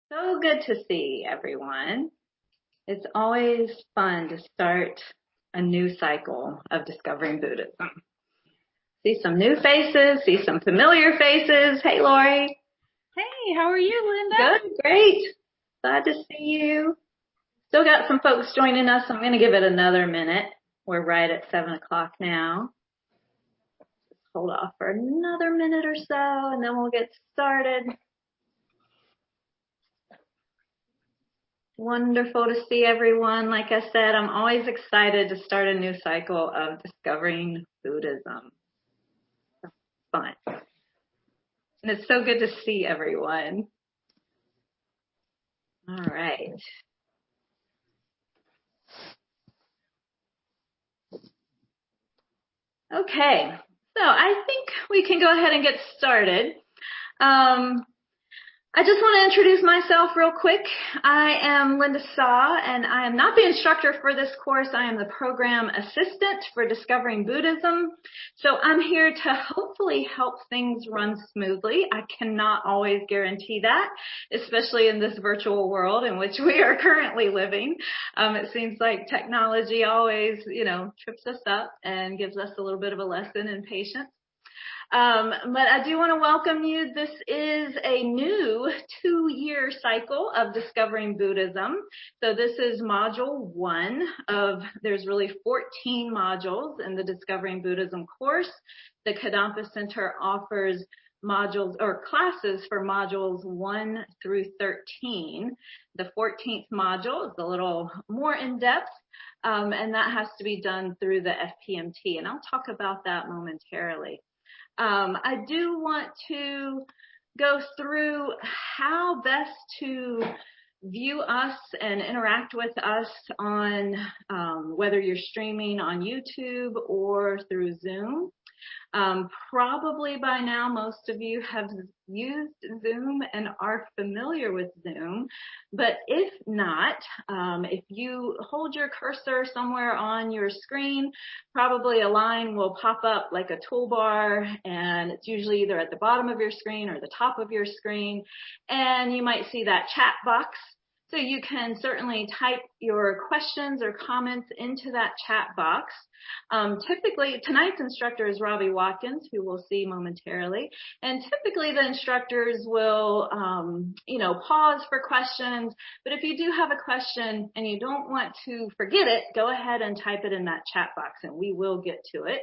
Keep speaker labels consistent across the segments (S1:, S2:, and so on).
S1: So good to see everyone. It's always fun to start a new cycle of discovering Buddhism. See some new faces, see some familiar faces. Hey, Lori.
S2: Hey, how are you, Linda?
S1: Good, great. Glad to see you. Still got some folks joining us. I'm going to give it another minute. We're right at 7 o'clock now. Just hold off for another minute or so, and then we'll get started. Wonderful to see everyone. Like I said, I'm always excited to start a new cycle of discovering Buddhism. It's fun. And it's so good to see everyone. All right. Okay. So I think we can go ahead and get started. I just want to introduce myself real quick. I am Linda Saw, and I am not the instructor for this course. I am the program assistant for Discovering Buddhism. So I'm here to hopefully help things run smoothly. I cannot always guarantee that, especially in this virtual world in which we are currently living. It seems like technology always, trips us up and gives us a little bit of a lesson in patience. But I do want to welcome you. This is a new 2-year cycle of Discovering Buddhism. So this is module 1 there's really 14 modules in the Discovering Buddhism course. The Kadampa Center offers modules or classes for modules 1 through 13. The 14th module is a little more in depth. And that has to be done through the FPMT. And I'll talk about that momentarily. I do want to go through how best to view us and interact with us on whether you're streaming on YouTube or through Zoom. Probably by now most of you have used Zoom and are familiar with Zoom, but if not, if you hold your cursor somewhere on your screen, probably a line will pop up like a toolbar, and it's usually either at the bottom of your screen or the top of your screen, and you might see that chat box. So you can certainly type your questions or comments into that chat box. Typically, tonight's instructor is Robbie Watkins, who we'll see momentarily. And typically the instructors will, pause for questions. But if you do have a question and you don't want to forget it, go ahead and type it in that chat box and we will get to it.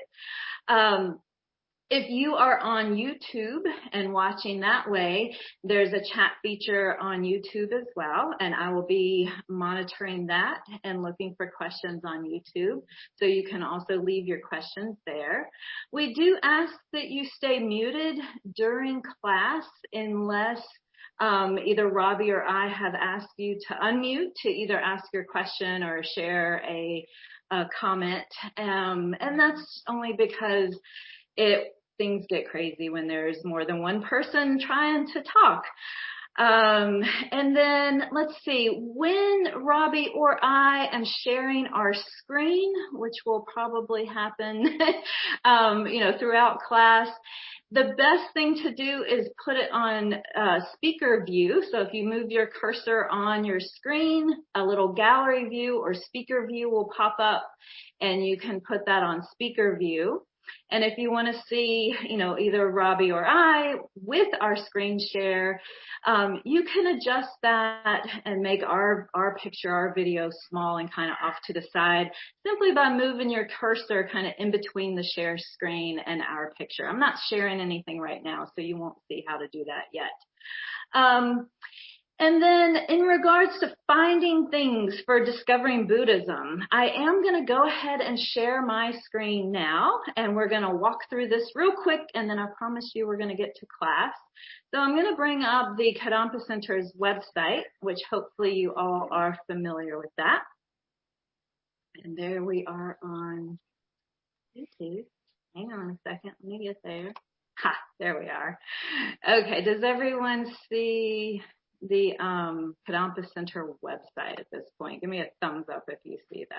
S1: If you are on YouTube and watching that way, there's a chat feature on YouTube as well, and I will be monitoring that and looking for questions on YouTube, so you can also leave your questions there. We do ask that you stay muted during class unless either Robbie or I have asked you to unmute to either ask your question or share a comment, and that's only because things get crazy when there's more than one person trying to talk. And then let's see, when Robbie or I am sharing our screen, which will probably happen, throughout class, the best thing to do is put it on speaker view. So if you move your cursor on your screen, a little gallery view or speaker view will pop up and you can put that on speaker view. And if you want to see, either Robbie or I with our screen share, you can adjust that and make our picture, our video small and kind of off to the side simply by moving your cursor kind of in between the share screen and our picture. I'm not sharing anything right now, so you won't see how to do that yet. And then in regards to finding things for Discovering Buddhism, I am going to go ahead and share my screen now, and we're going to walk through this real quick, and then I promise you we're going to get to class. So I'm going to bring up the Kadampa Center's website, which hopefully you all are familiar with that. And there we are on YouTube. Hang on a second, let me get there. Ha, there we are. Okay, does everyone see the Kadampa Center website at this point? Give me a thumbs up if you see that.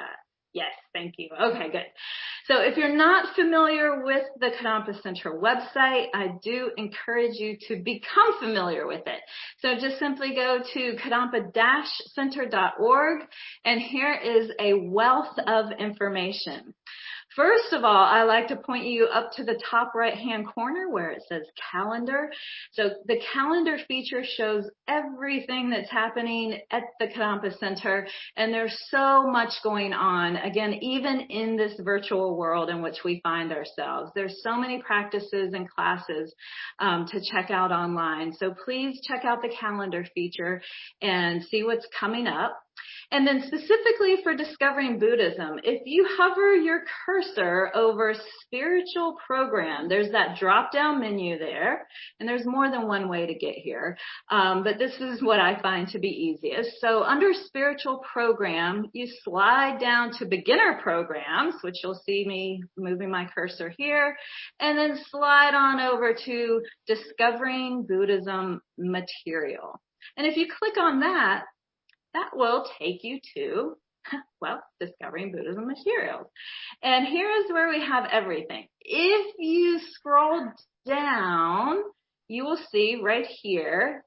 S1: Yes, thank you. Okay, good. So if you're not familiar with the Kadampa Center website, I do encourage you to become familiar with it. So just simply go to kadampa-center.org, and here is a wealth of information. First of all, I like to point you up to the top right-hand corner where it says calendar. So the calendar feature shows everything that's happening at the Kadampa Center, and there's so much going on. Again, even in this virtual world in which we find ourselves, there's so many practices and classes to check out online. So please check out the calendar feature and see what's coming up. And then specifically for Discovering Buddhism, if you hover your cursor over spiritual program, there's that drop-down menu there, and there's more than one way to get here, but this is what I find to be easiest. So under spiritual program, you slide down to beginner programs, which you'll see me moving my cursor here, and then slide on over to Discovering Buddhism material. And if you click on that, that will take you to, well, Discovering Buddhism materials. And here is where we have everything. If you scroll down, you will see right here,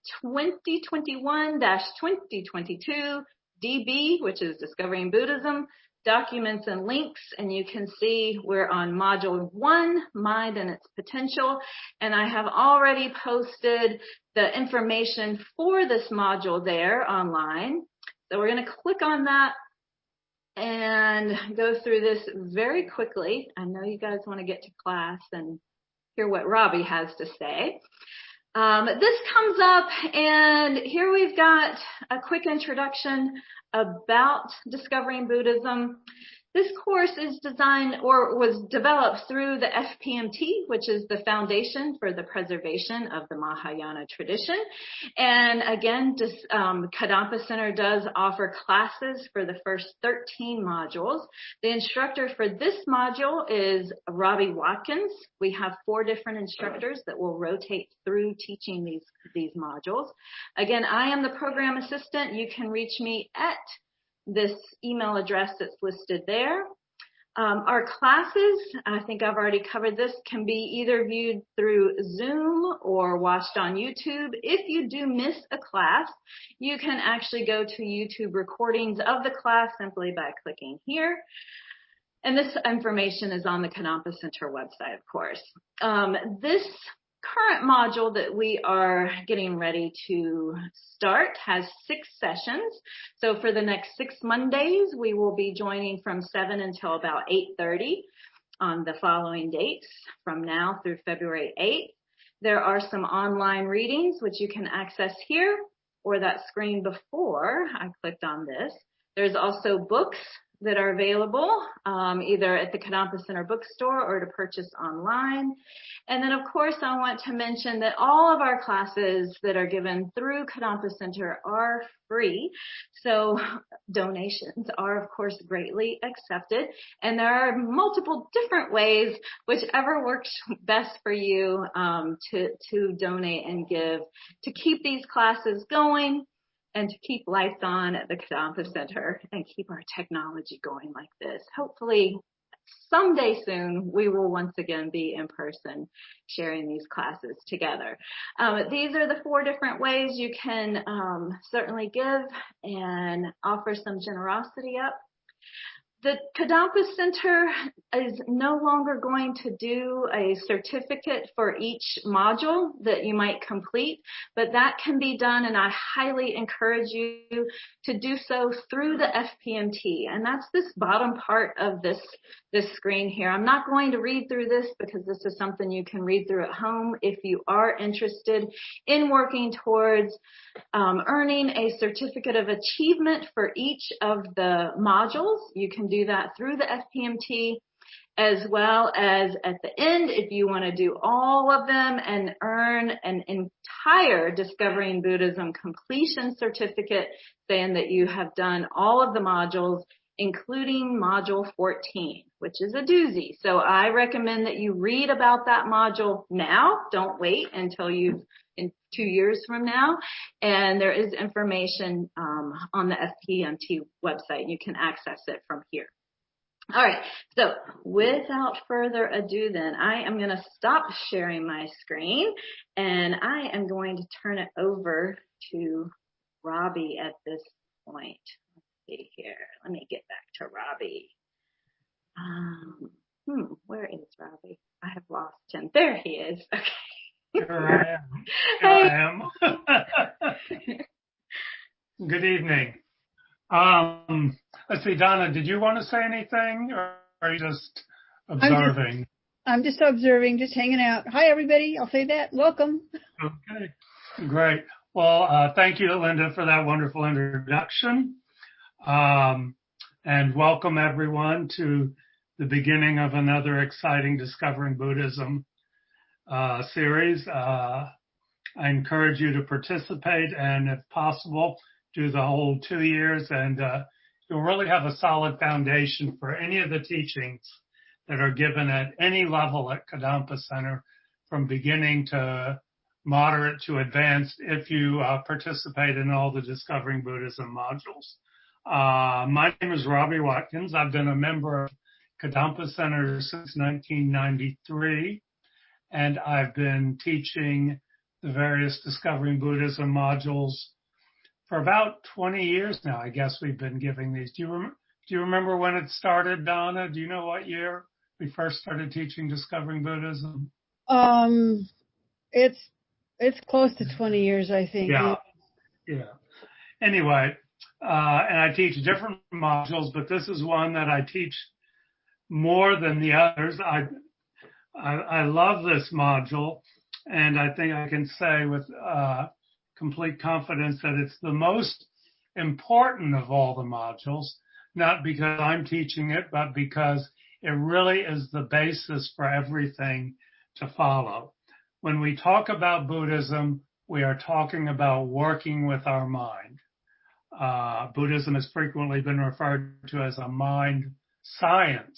S1: 2021-2022 DB, which is Discovering Buddhism, documents and links, and you can see we're on module 1, Mind and its Potential, and I have already posted the information for this module there online. So we're going to click on that and go through this very quickly. I know you guys want to get to class and hear what Robbie has to say. This comes up, and here we've got a quick introduction about Discovering Buddhism. This course is designed or was developed through the FPMT, which is the Foundation for the Preservation of the Mahayana Tradition. And again, Kadampa Center does offer classes for the first 13 modules. The instructor for this module is Robbie Watkins. We have 4 different instructors that will rotate through teaching these modules. Again, I am the program assistant. You can reach me at this email address that's listed there. Our classes, I think I've already covered this, can be either viewed through Zoom or watched on YouTube. If you do miss a class, you can actually go to YouTube recordings of the class simply by clicking here. And this information is on the Kadampa Center website, of course. This current module that we are getting ready to start has 6 sessions. So for the next 6 Mondays, we will be joining from 7 until about 8:30 on the following dates from now through February 8th. There are some online readings which you can access here or that screen before I clicked on this. There's also books that are available either at the Kadampa Center bookstore or to purchase online. And then, of course, I want to mention that all of our classes that are given through Kadampa Center are free. So donations are, of course, greatly accepted. And there are multiple different ways, whichever works best for you, to donate and give to keep these classes going and to keep lights on at the Kadampa Center and keep our technology going like this. Hopefully, someday soon, we will once again be in person sharing these classes together. These are the 4 different ways you can certainly give and offer some generosity up. The Kadampa Center is no longer going to do a certificate for each module that you might complete, but that can be done, and I highly encourage you to do so through the FPMT. And that's this bottom part of this screen here. I'm not going to read through this because this is something you can read through at home. If you are interested in working towards earning a certificate of achievement for each of the modules, you can do that through the FPMT, as well as at the end, if you want to do all of them and earn an entire Discovering Buddhism completion certificate, saying that you have done all of the modules, including module 14, which is a doozy. So I recommend that you read about that module now. Don't wait until in 2 years from now. And there is information on the FPMT website. You can access it from here. All right. So without further ado, then I am going to stop sharing my screen and I am going to turn it over to Robbie at this point. Let's see here. Let me get back to Robbie. Where is Robbie? I have lost him. There he is. Okay.
S3: Here I am. Good evening. Let's see, Donna, did you want to say anything, or are you just observing?
S2: I'm just observing, just hanging out. Hi, everybody. I'll say that. Welcome.
S3: Okay, great. Well, thank you, Linda, for that wonderful introduction. And welcome, everyone, to the beginning of another exciting Discovering Buddhism series. I encourage you to participate and, if possible, do the whole 2 years, and you'll really have a solid foundation for any of the teachings that are given at any level at Kadampa Center, from beginning to moderate to advanced, if you participate in all the Discovering Buddhism modules. My name is Robbie Watkins. I've been a member of Kadampa Center since 1993, and I've been teaching the various Discovering Buddhism modules for about 20 years now. I guess we've been giving these. Do you remember when it started, Donna? Do you know what year we first started teaching Discovering Buddhism?
S2: It's close to 20 years, I think.
S3: Yeah. Anyway, and I teach different modules, but this is one that I teach more than the others. I love this module, and I think I can say with complete confidence that it's the most important of all the modules, not because I'm teaching it, but because it really is the basis for everything to follow. When we talk about Buddhism, we are talking about working with our mind. Buddhism has frequently been referred to as a mind science.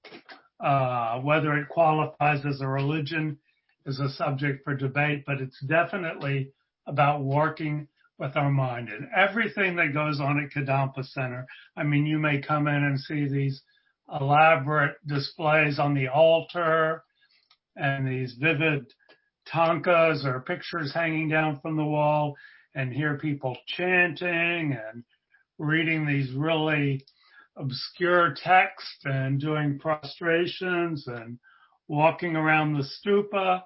S3: Whether it qualifies as a religion is a subject for debate, but it's definitely about working with our mind. And everything that goes on at Kadampa Center, I mean, you may come in and see these elaborate displays on the altar and these vivid tankas or pictures hanging down from the wall, and hear people chanting and reading these really obscure texts and doing prostrations and walking around the stupa.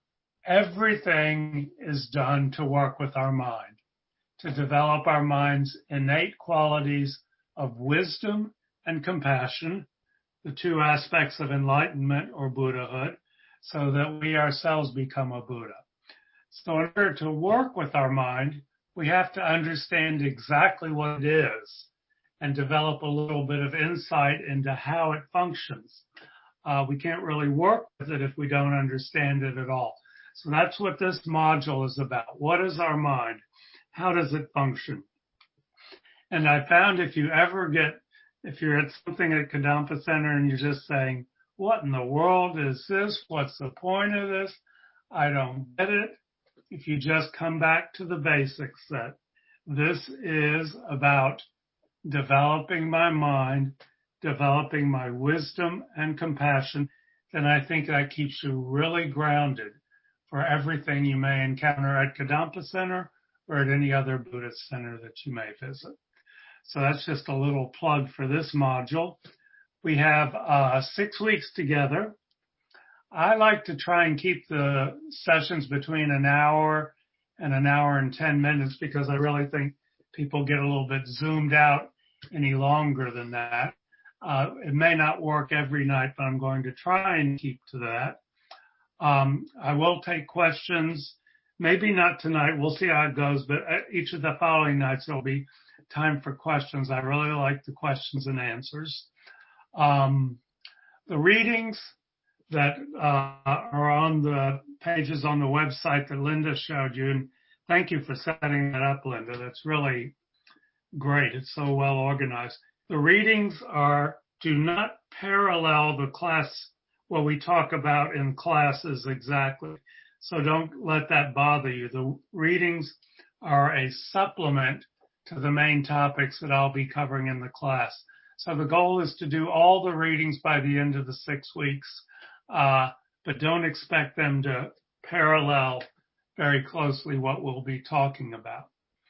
S3: Everything is done to work with our mind, to develop our mind's innate qualities of wisdom and compassion, the two aspects of enlightenment or Buddhahood, so that we ourselves become a Buddha. So in order to work with our mind, we have to understand exactly what it is and develop a little bit of insight into how it functions. We can't really work with it if we don't understand it at all. So that's what this module is about. What is our mind? How does it function? And I found if you're at something at Kadampa Center and you're just saying, what in the world is this? What's the point of this? I don't get it. If you just come back to the basics, that this is about developing my mind, developing my wisdom and compassion, then I think that keeps you really grounded for everything you may encounter at Kadampa Center or at any other Buddhist center that you may visit. So that's just a little plug for this module. We have 6 weeks together. I like to try and keep the sessions between an hour and 10 minutes because I really think people get a little bit zoomed out any longer than that. It may not work every night, but I'm going to try and keep to that. I will take questions, maybe not tonight. We'll see how it goes, but at each of the following nights, there'll be time for questions. I really like the questions and answers. The readings that are on the pages on the website that Linda showed you, and thank you for setting that up, Linda. That's really great. It's so well organized. The readings do not parallel the class, what we talk about in classes exactly. So don't let that bother you. The readings are a supplement to the main topics that I'll be covering in the class. So the goal is to do all the readings by the end of the 6 weeks, but don't expect them to parallel very closely what we'll be talking about.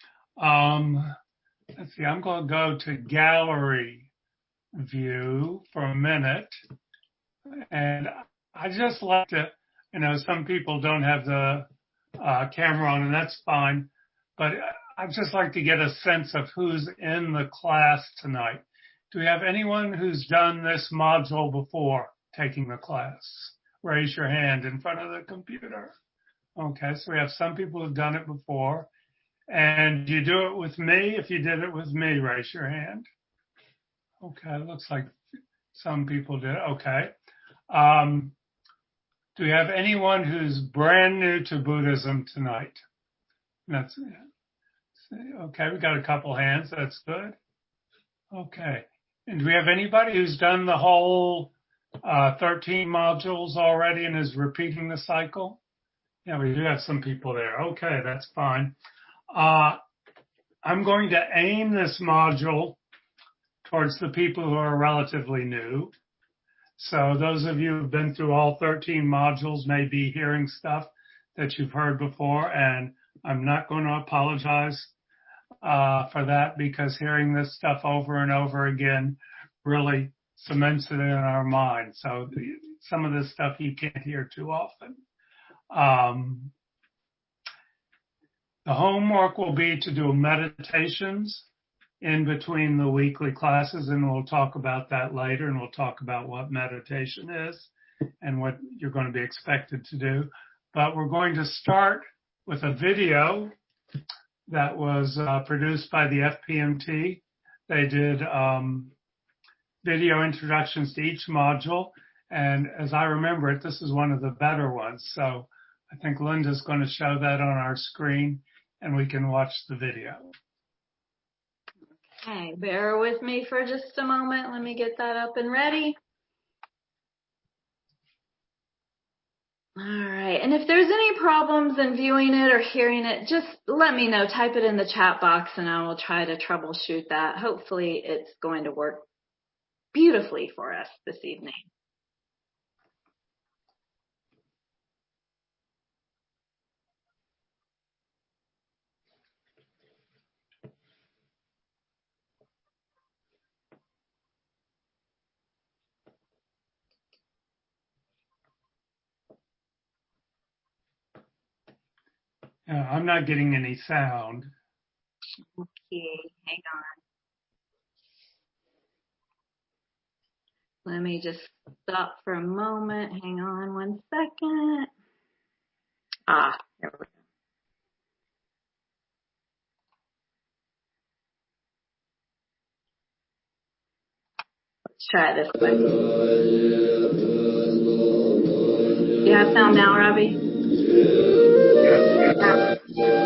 S3: Let's see, I'm going to go to gallery view for a minute. And I just like to, some people don't have the camera on, and that's fine. But I'd just like to get a sense of who's in the class tonight. Do we have anyone who's done this module before taking the class? Raise your hand in front of the computer. Okay, so we have some people who've done it before. And you do it with me? If you did it with me, raise your hand. Okay, looks like some people did. Okay. Do we have anyone who's brand new to Buddhism tonight? That's okay. We got a couple hands. That's good. Okay. And do we have anybody who's done the whole 13 modules already and is repeating the cycle? Yeah, we do have some people there. Okay, that's fine. I'm going to aim this module towards the people who are relatively new. So those of you who've been through all 13 modules may be hearing stuff that you've heard before, and I'm not going to apologize for that, because hearing this stuff over and over again really cements it in our mind. So some of this stuff you can't hear too often. The homework will be to do meditations in between the weekly classes, and we'll talk about that later, and we'll talk about what meditation is and what you're going to be expected to do. But we're going to start with a video that was produced by the FPMT. They did video introductions to each module, and as I remember it, this is one of the better ones. So I think Linda's going to show that on our screen, and we can watch the video.
S1: Okay, bear with me for just a moment. Let me get that up and ready. All right, and if there's any problems in viewing it or hearing it, just let me know. Type it in the chat box and I will try to troubleshoot that. Hopefully it's going to work beautifully for us this evening.
S3: I'm not getting any sound.
S1: Okay, hang on. Let me just stop for a moment. Hang on 1 second. There we go. Let's try this way. You have sound now, Robbie? Yeah.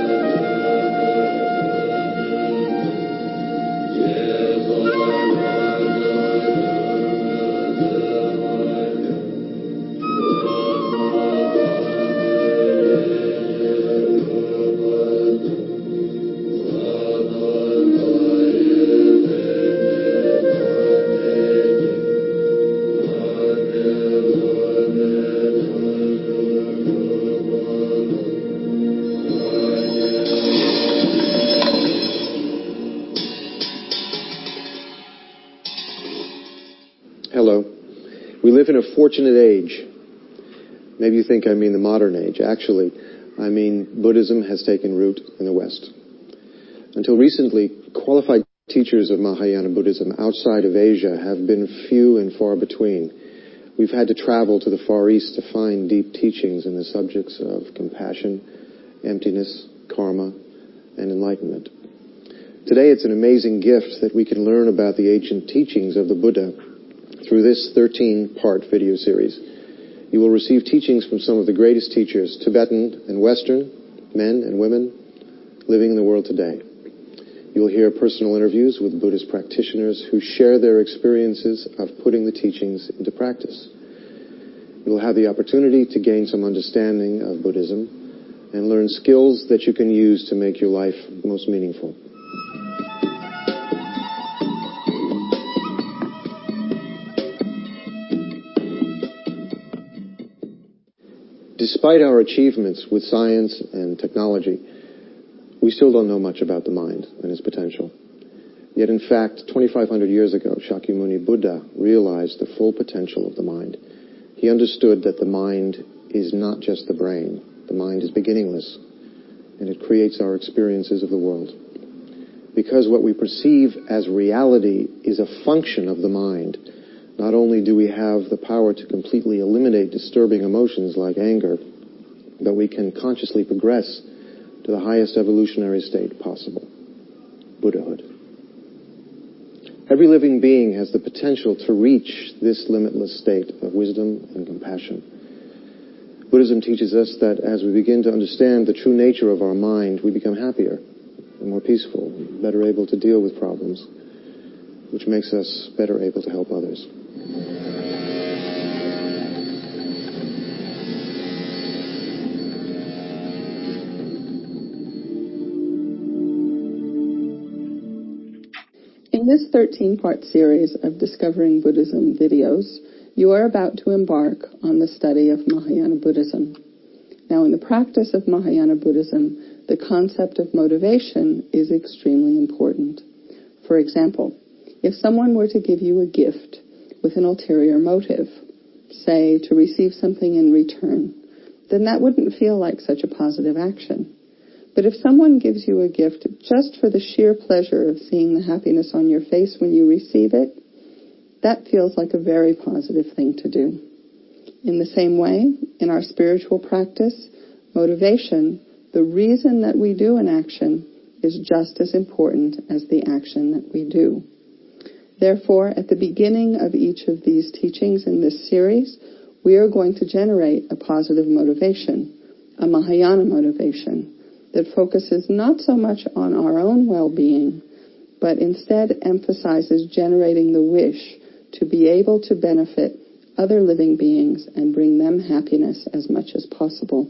S4: Hello. We live in a fortunate age. Maybe you think I mean the modern age. Actually, I mean Buddhism has taken root in the West. Until recently, qualified teachers of Mahayana Buddhism outside of Asia have been few and far between. We've had to travel to the Far East to find deep teachings in the subjects of compassion, emptiness, karma, and enlightenment. Today, it's an amazing gift that we can learn about the ancient teachings of the Buddha through this 13-part video series. You will receive teachings from some of the greatest teachers, Tibetan and Western, men and women, living in the world today. You will hear personal interviews with Buddhist practitioners who share their experiences of putting the teachings into practice. You will have the opportunity to gain some understanding of Buddhism and learn skills that you can use to make your life most meaningful. despite our achievements with science and technology, we still don't know much about the mind and its potential. Yet, in fact, 2,500 years ago, Shakyamuni Buddha realized the full potential of the mind. He understood that the mind is not just the brain. The mind is beginningless, and it creates our experiences of the world. Because what we perceive as reality is a function of the mind, not only do we have the power to completely eliminate disturbing emotions like anger, but we can consciously progress to the highest evolutionary state possible, Buddhahood. Every living being has the potential to reach this limitless state of wisdom and compassion. Buddhism teaches us that as we begin to understand the true nature of our mind, we become happier and more peaceful, better able to deal with problems, which makes us better able to help others.
S5: In this 13-part series of Discovering Buddhism videos, you are about to embark on the study of Mahayana Buddhism. Now, in the practice of Mahayana Buddhism, the concept of motivation is extremely important. For example, if someone were to give you a gift with an ulterior motive, say to receive something in return, then that wouldn't feel like such a positive action. But if someone gives you a gift just for the sheer pleasure of seeing the happiness on your face when you receive it, that feels like a very positive thing to do. In the same way, in our spiritual practice, motivation, the reason that we do an action, is just as important as the action that we do. Therefore, at the beginning of each of these teachings in this series, we are going to generate a positive motivation, a Mahayana motivation, that focuses not so much on our own well-being, but instead emphasizes generating the wish to be able to benefit other living beings and bring them happiness as much as possible.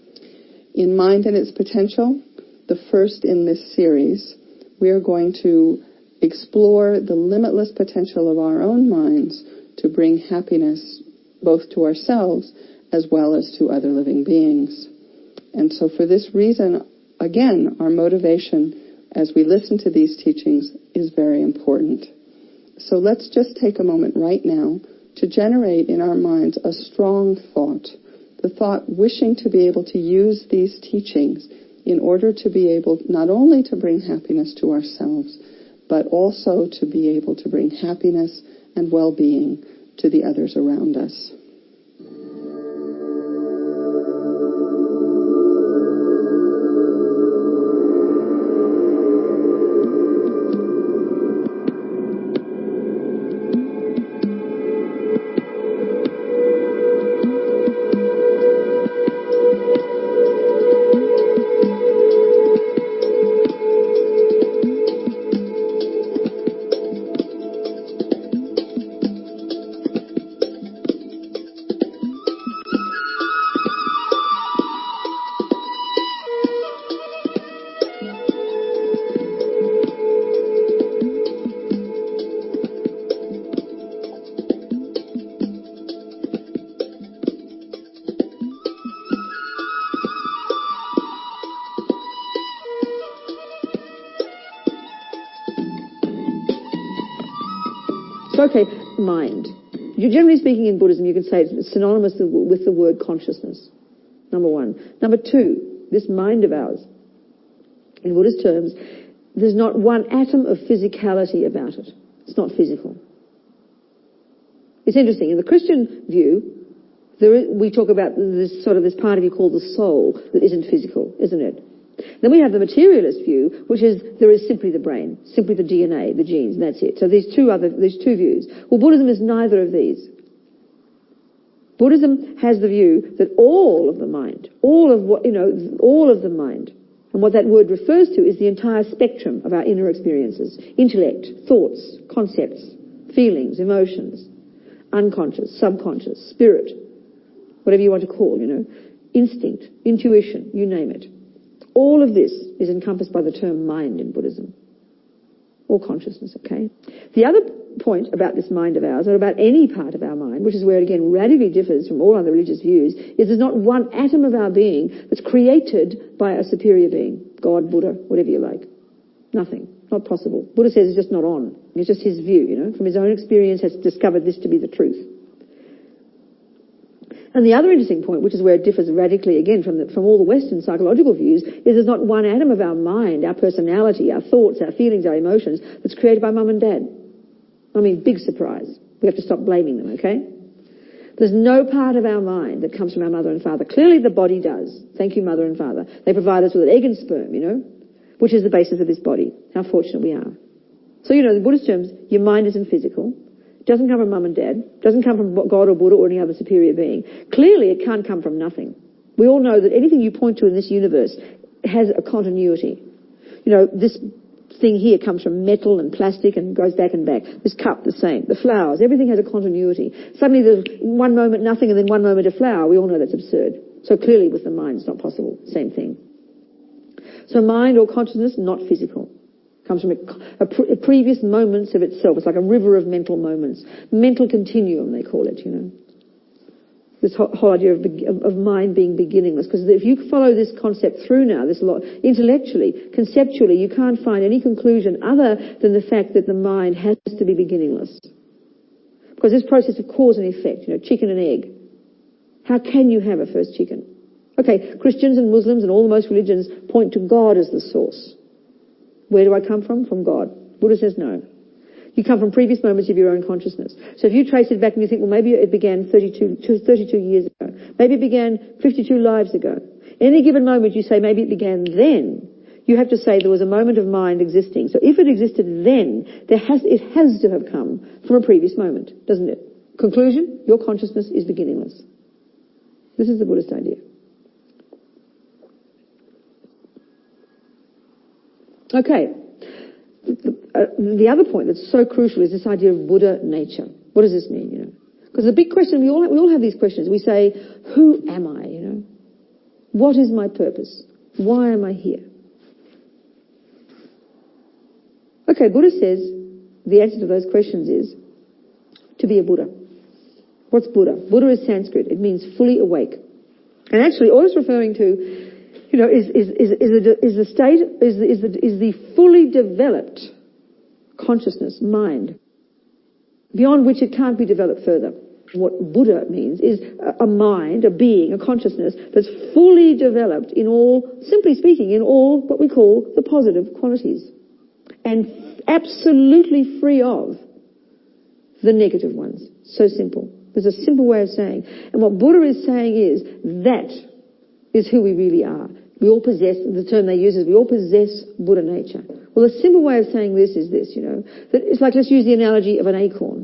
S5: In Mind and Its Potential, the first in this series, we are going to explore the limitless potential of our own minds to bring happiness both to ourselves as well as to other living beings. And so for this reason, again, our motivation as we listen to these teachings is very important. So let's just take a moment right now to generate in our minds a strong thought, the thought wishing to be able to use these teachings in order to be able not only to bring happiness to ourselves, but also to be able to bring happiness and well-being to the others around us.
S6: Okay, mind. Generally speaking, in Buddhism, you can say it's synonymous with the word consciousness, number one. Number two, this mind of ours, in Buddhist terms, there's not one atom of physicality about it. It's not physical. It's interesting. In the Christian view, we talk about this part of you called the soul that isn't physical, isn't it? Then we have the materialist view, which is there is simply the brain, simply the DNA, the genes, and that's it. So there's two views. Well, Buddhism is neither of these. Buddhism has the view that all of the mind, all of the mind, and what that word refers to is the entire spectrum of our inner experiences: intellect, thoughts, concepts, feelings, emotions, unconscious, subconscious, spirit, whatever you want to call, instinct, intuition, you name it. All of this is encompassed by the term mind in Buddhism. or consciousness, okay? The other point about this mind of ours, or about any part of our mind, which is where it again radically differs from all other religious views, is there's not one atom of our being that's created by a superior being, God, Buddha, whatever you like. Nothing. Not possible. Buddha says it's just not on. It's just his view, you know, from his own experience has discovered this to be the truth. And the other interesting point, which is where it differs radically again from all the Western psychological views, is there's not one atom of our mind, our personality, our thoughts, our feelings, our emotions that's created by mum and dad. I mean, big surprise. We have to stop blaming them, okay? There's no part of our mind that comes from our mother and father. Clearly the body does. Thank you, mother and father. They provide us with an egg and sperm, you know, which is the basis of this body. How fortunate we are. So, you know, in Buddhist terms, your mind isn't physical. It doesn't come from mum and dad. It doesn't come from God or Buddha or any other superior being. Clearly it can't come from nothing. We all know that anything you point to in this universe has a continuity. You know, this thing here comes from metal and plastic and goes back and back. This cup, the same. The flowers, everything has a continuity. Suddenly there's one moment nothing and then one moment a flower. We all know that's absurd. So clearly with the mind it's not possible. Same thing. So mind or consciousness, not physical. Comes from a previous moments of itself. It's like a river of mental moments. Mental continuum, they call it, you know. This whole idea of mind being beginningless. Because if you follow this concept through now, this lot, intellectually, conceptually, you can't find any conclusion other than the fact that the mind has to be beginningless. Because this process of cause and effect, you know, chicken and egg. How can you have a first chicken? Okay, Christians and Muslims and all the most religions point to God as the source. Where do I come from? From God. Buddha says no. You come from previous moments of your own consciousness. So if you trace it back and you think, well, maybe it began 32 years ago. Maybe it began 52 lives ago. Any given moment you say maybe it began then. You have to say there was a moment of mind existing. So if it existed then, it has to have come from a previous moment, doesn't it? Conclusion, your consciousness is beginningless. This is the Buddhist idea. Okay. The other point that's so crucial is this idea of Buddha nature. What does this mean, you know? Because the big question, we all have these questions. We say, who am I, you know? What is my purpose? Why am I here? Okay, Buddha says the answer to those questions is to be a Buddha. What's Buddha? Buddha is Sanskrit. It means fully awake. And actually, all it's referring to, you know, is the fully developed consciousness, mind, beyond which it can't be developed further. What Buddha means is a mind, a being, a consciousness that's fully developed in all, simply speaking, in all what we call the positive qualities, and absolutely free of the negative ones. So simple. There's a simple way of saying. And what Buddha is saying is that is who we really are. We all possess, the term they use is we all possess Buddha nature. Well, a simple way of saying this is this, you know, that it's like, let's use the analogy of an acorn.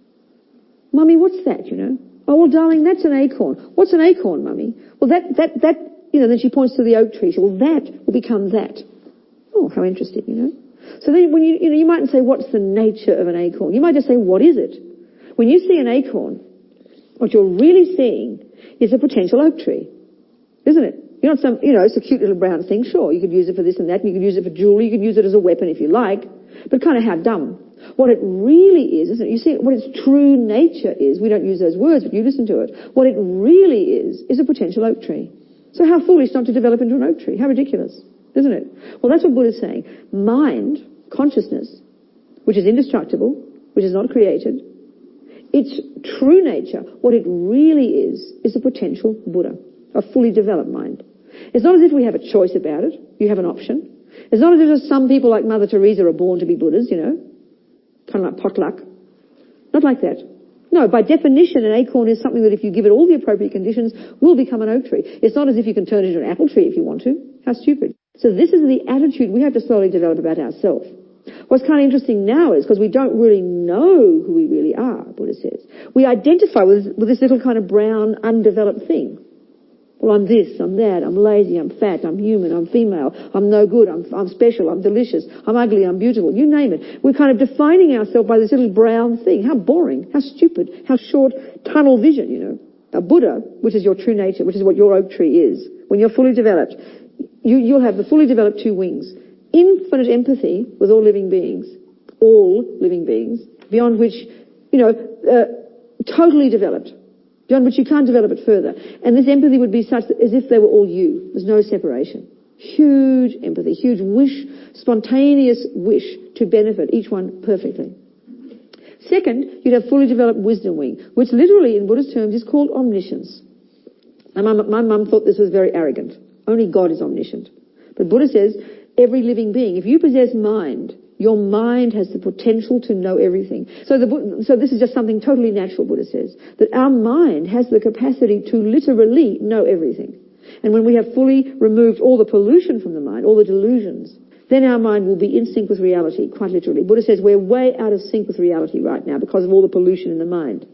S6: Mummy, what's that, you know? Oh, well, darling, that's an acorn. What's an acorn, Mummy? Well, that, you know, then she points to the oak tree. Well, that will become that. Oh, how interesting, you know? So then when you mightn't say, what's the nature of an acorn? You might just say, what is it? When you see an acorn, what you're really seeing is a potential oak tree, isn't it? You're not some, you know, it's a cute little brown thing. Sure, you could use it for this and that, and you could use it for jewelry, you could use it as a weapon if you like, but kind of how dumb. What it really is, isn't it? You see, what its true nature is, we don't use those words, but you listen to it. What it really is a potential oak tree. So how foolish not to develop into an oak tree. How ridiculous, isn't it? Well, that's what Buddha's saying. Mind, consciousness, which is indestructible, which is not created, its true nature, what it really is a potential Buddha, a fully developed mind. It's not as if we have a choice about it. You have an option. It's not as if some people like Mother Teresa are born to be Buddhas, you know, kind of like potluck. Not like that. No, by definition, an acorn is something that if you give it all the appropriate conditions, will become an oak tree. It's not as if you can turn it into an apple tree if you want to. How stupid. So this is the attitude we have to slowly develop about ourselves. What's kind of interesting now is because we don't really know who we really are, Buddha says. We identify with this little kind of brown, undeveloped thing. Well, I'm this, I'm that, I'm lazy, I'm fat, I'm human, I'm female, I'm no good, I'm special, I'm delicious, I'm ugly, I'm beautiful, you name it. We're kind of defining ourselves by this little brown thing. How boring, how stupid, how short tunnel vision, you know. A Buddha, which is your true nature, which is what your oak tree is, when you're fully developed, you'll have the fully developed two wings. Infinite empathy with all living beings. all living beings, beyond which, totally developed, beyond which you can't develop it further. And this empathy would be such that as if they were all you. There's no separation. Huge empathy, huge wish, spontaneous wish to benefit each one perfectly. Second, you'd have fully developed wisdom wing, which literally in Buddhist terms is called omniscience. And my mum thought this was very arrogant. Only God is omniscient. But Buddha says every living being, if you possess mind, your mind has the potential to know everything. So this is just something totally natural, Buddha says, that our mind has the capacity to literally know everything. And when we have fully removed all the pollution from the mind, all the delusions, then our mind will be in sync with reality, quite literally. Buddha says we're way out of sync with reality right now because of all the pollution in the mind.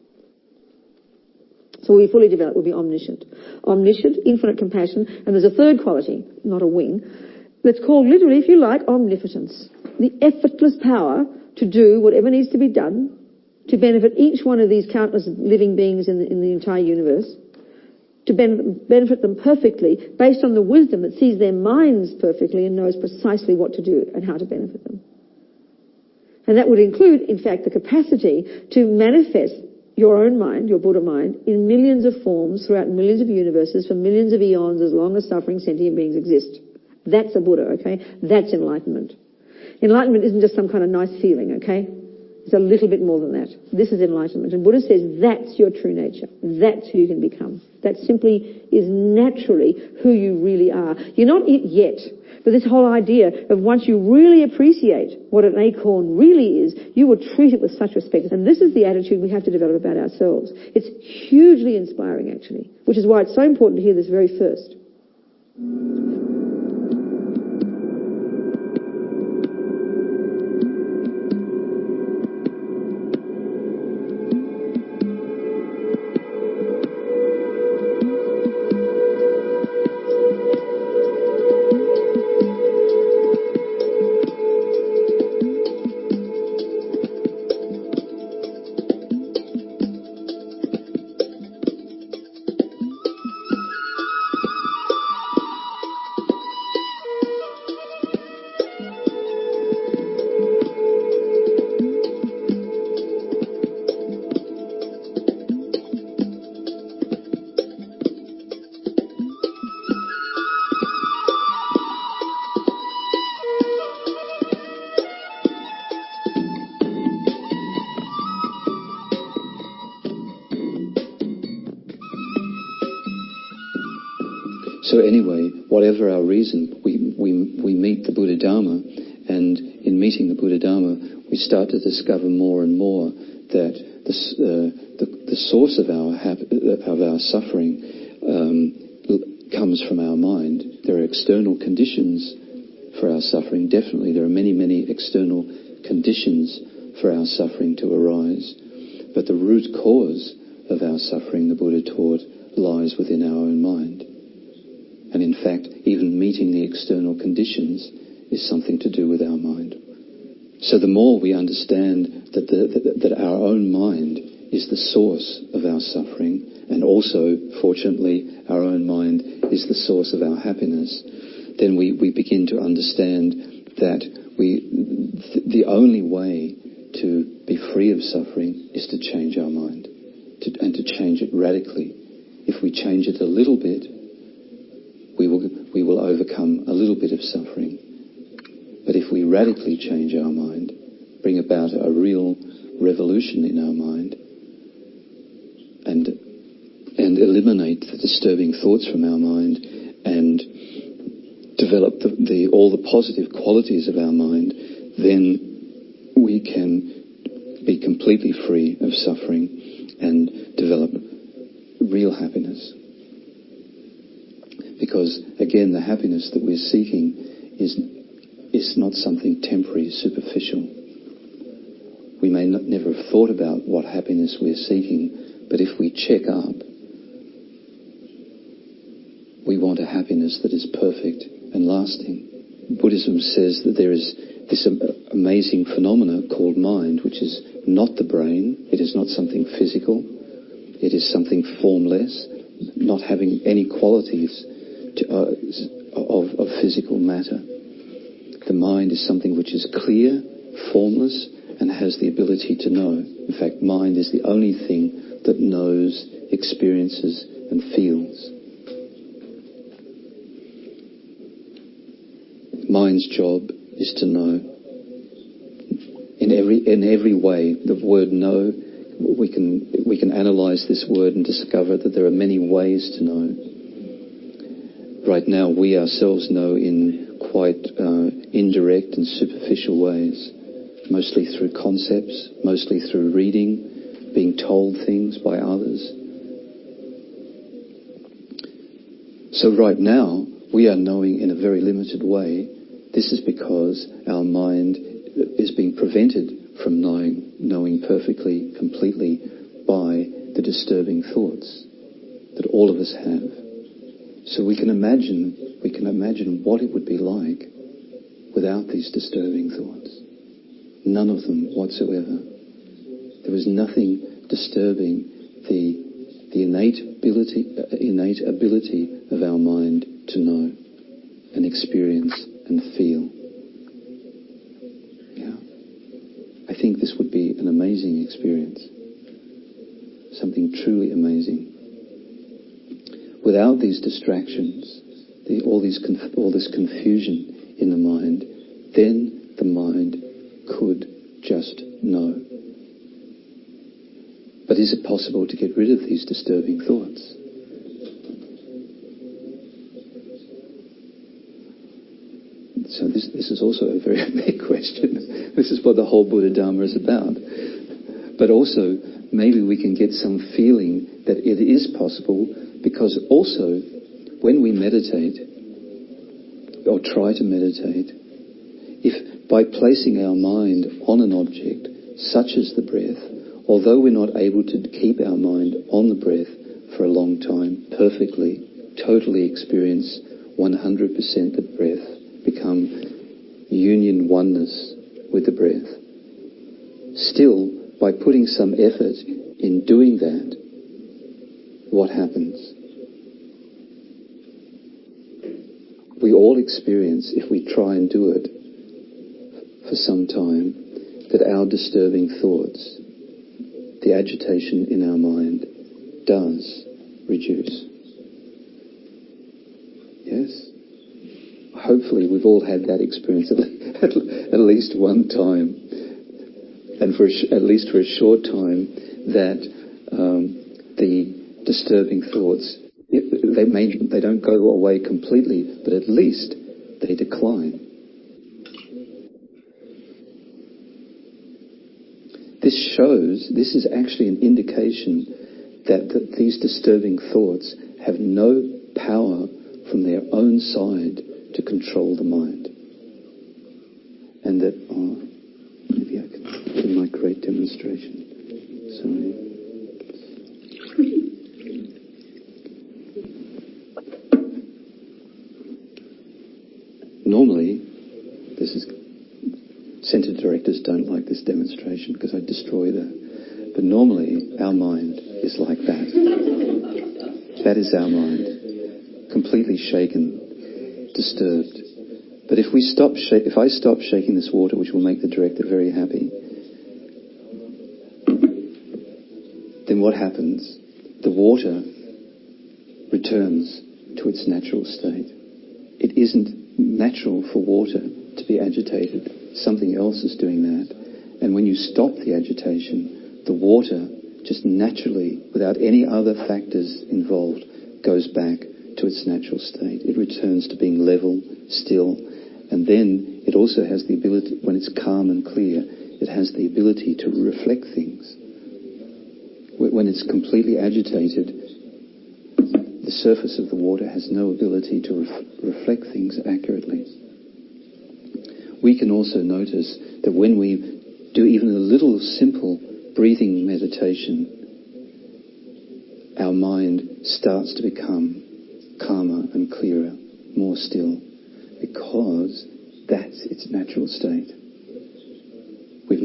S6: So we fully developed will be omniscient. Omniscient, infinite compassion, and there's a third quality, not a wing, that's called literally, if you like, omnipotence. The effortless power to do whatever needs to be done to benefit each one of these countless living beings in the entire universe, to benefit them perfectly based on the wisdom that sees their minds perfectly and knows precisely what to do and how to benefit them. And that would include, in fact, the capacity to manifest your own mind, your Buddha mind, in millions of forms throughout millions of universes for millions of eons as long as suffering sentient beings exist. That's a Buddha, okay? That's enlightenment. Enlightenment isn't just some kind of nice feeling, okay? It's a little bit more than that. This is enlightenment. And Buddha says that's your true nature. That's who you can become. That simply is naturally who you really are. You're not it yet. But this whole idea of once you really appreciate what an acorn really is, you will treat it with such respect. And this is the attitude we have to develop about ourselves. It's hugely inspiring, actually, which is why it's so important to hear this very first.
S7: So anyway, whatever our reason, we meet the Buddha Dharma, and in meeting the Buddha Dharma, we start to discover more and more that the source of our suffering comes from our mind. There are external conditions for our suffering. Definitely, there are many, many external conditions for our suffering to arise. But the root cause of our suffering, the Buddha taught, lies within our own mind. And in fact, even meeting the external conditions is something to do with our mind. So the more we understand that our own mind is the source of our suffering, and also, fortunately, our own mind is the source of our happiness, then we begin to understand that the only way to be free of suffering is to change our mind, and to change it radically. If we change it a little bit, we will overcome a little bit of suffering. But if we radically change our mind, bring about a real revolution in our mind, and eliminate the disturbing thoughts from our mind, and develop all the positive qualities of our mind, then we can be completely free of suffering and develop real happiness. Because, again, the happiness that we're seeking is not something temporary, superficial. We may never have thought about what happiness we're seeking, but if we check up, we want a happiness that is perfect and lasting. Buddhism says that there is this amazing phenomena called mind, which is not the brain. It is not something physical. It is something formless, not having any qualities of physical matter. The mind is something which is clear, formless and has the ability to know. In fact, mind is the only thing that knows, experiences, and feels. Mind's job is to know. In every way, the word know, we can analyze this word and discover that there are many ways to know. Right now, we ourselves know in quite indirect and superficial ways, mostly through concepts, mostly through reading, being told things by others. So right now, we are knowing in a very limited way. This is because our mind is being prevented from knowing perfectly, completely by the disturbing thoughts that all of us have. So we can imagine what it would be like without these disturbing thoughts. None of them whatsoever. There was nothing disturbing the innate ability of our mind to know and experience and feel. Yeah. I think this would be an amazing experience. Something truly amazing. Without these distractions, all this confusion in the mind, then the mind could just know. But is it possible to get rid of these disturbing thoughts? So this is also a very big question. This is what the whole Buddha Dharma is about. But also, maybe we can get some feeling that it is possible, because also, when we meditate, or try to meditate, if by placing our mind on an object, such as the breath, although we're not able to keep our mind on the breath for a long time, perfectly, totally experience 100% the breath, become union oneness with the breath. Still, by putting some effort in doing that, what happens? We all experience, if we try and do it for some time, that our disturbing thoughts, the agitation in our mind, does reduce. Yes? Hopefully we've all had that experience at least one time, and at least for a short time, that the disturbing thoughts, they don't go away completely, but at least they decline. This is actually an indication that these disturbing thoughts have no power from their own side to control the mind. And that, maybe I can do my great demonstration. Sorry. Normally, centre directors don't like this demonstration because I destroy that. But normally, our mind is like that. That is our mind. Completely shaken, disturbed. But if I stop shaking this water, which will make the director very happy, then what happens? The water returns to its natural state. It isn't natural for water to be agitated. Something else is doing that. And when you stop the agitation, the water just naturally, without any other factors involved, goes back to its natural state. It returns to being level, still, and then it also has the ability, when it's calm and clear, it has the ability to reflect things. When it's completely agitated, the surface of the water has no ability to reflect things accurately. We can also notice that when we do even a little simple breathing meditation, our mind starts to become calmer and clearer, more still, because that's its natural state. We've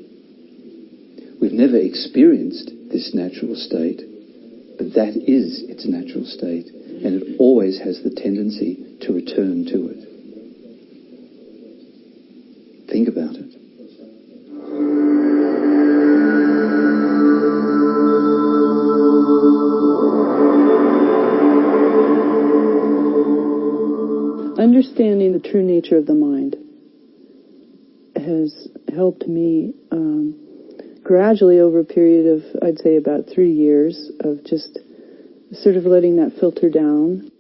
S7: never experienced this natural state, but that is its natural state, and it always has the tendency to return to it. Think about it.
S5: the true nature of the mind has helped me gradually over a period of, I'd say, about 3 years of just sort of letting that filter down.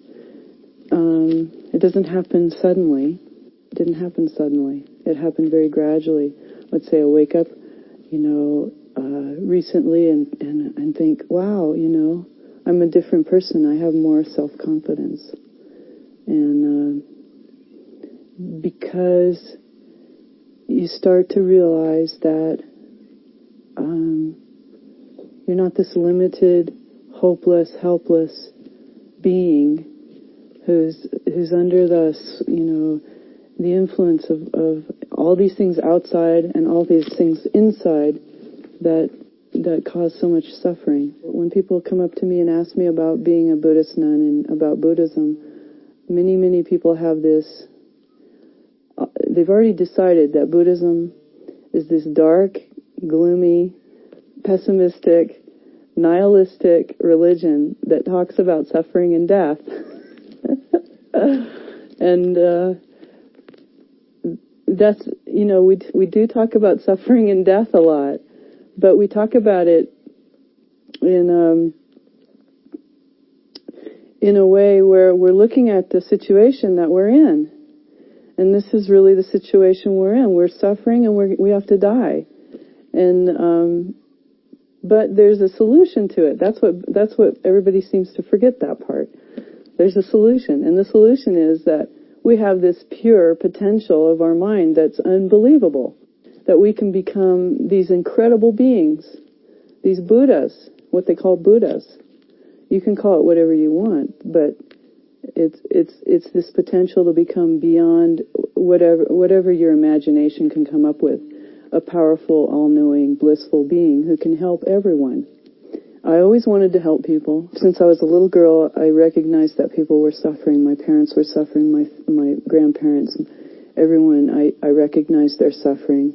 S5: It doesn't happen suddenly. It didn't happen suddenly. It happened very gradually. Let's say I wake up, recently and think, wow, I'm a different person. I have more self-confidence. And because you start to realize that you're not this limited, hopeless, helpless being who's under the influence of all these things outside and all these things inside that cause so much suffering. When people come up to me and ask me about being a Buddhist nun and about Buddhism, many people have this, they've already decided that Buddhism is this dark, gloomy, pessimistic, nihilistic religion that talks about suffering and death. And that's, we do talk about suffering and death a lot, but we talk about it in a way where we're looking at the situation that we're in. And this is really the situation we're in. We're suffering and we have to die. And, but there's a solution to it. That's what everybody seems to forget, that part. There's a solution. And the solution is that we have this pure potential of our mind that's unbelievable. That we can become these incredible beings. These Buddhas, what they call Buddhas. You can call it whatever you want, but it's this potential to become beyond whatever your imagination can come up with. A powerful, all-knowing, blissful being who can help everyone. I always wanted to help people. Since I was a little girl, I recognized that people were suffering. My parents were suffering, my grandparents, everyone. I recognized their suffering.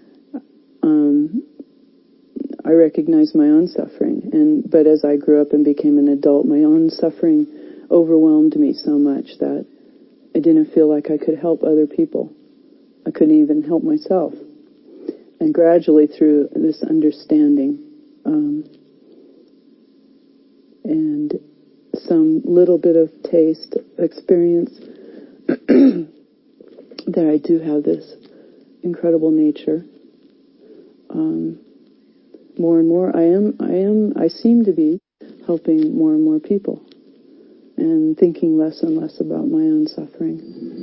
S5: I recognized my own suffering. But as I grew up and became an adult, my own suffering overwhelmed me so much that I didn't feel like I could help other people. I couldn't even help myself. And gradually through this understanding, and some little bit of taste, experience, that I do have this incredible nature. More and more, I seem to be helping more and more people and thinking less and less about my own suffering.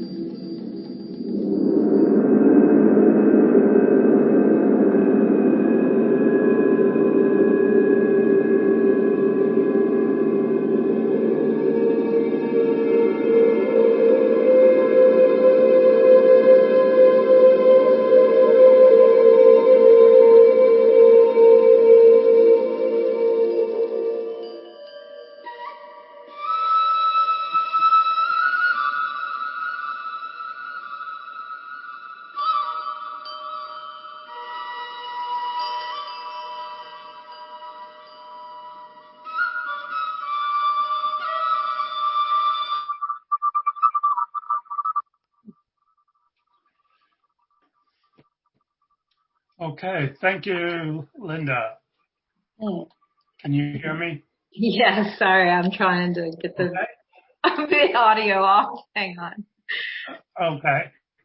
S3: Okay, thank you, Linda. Can you hear me?
S1: Yes, sorry, I'm trying to get the audio off. Hang on.
S3: Okay.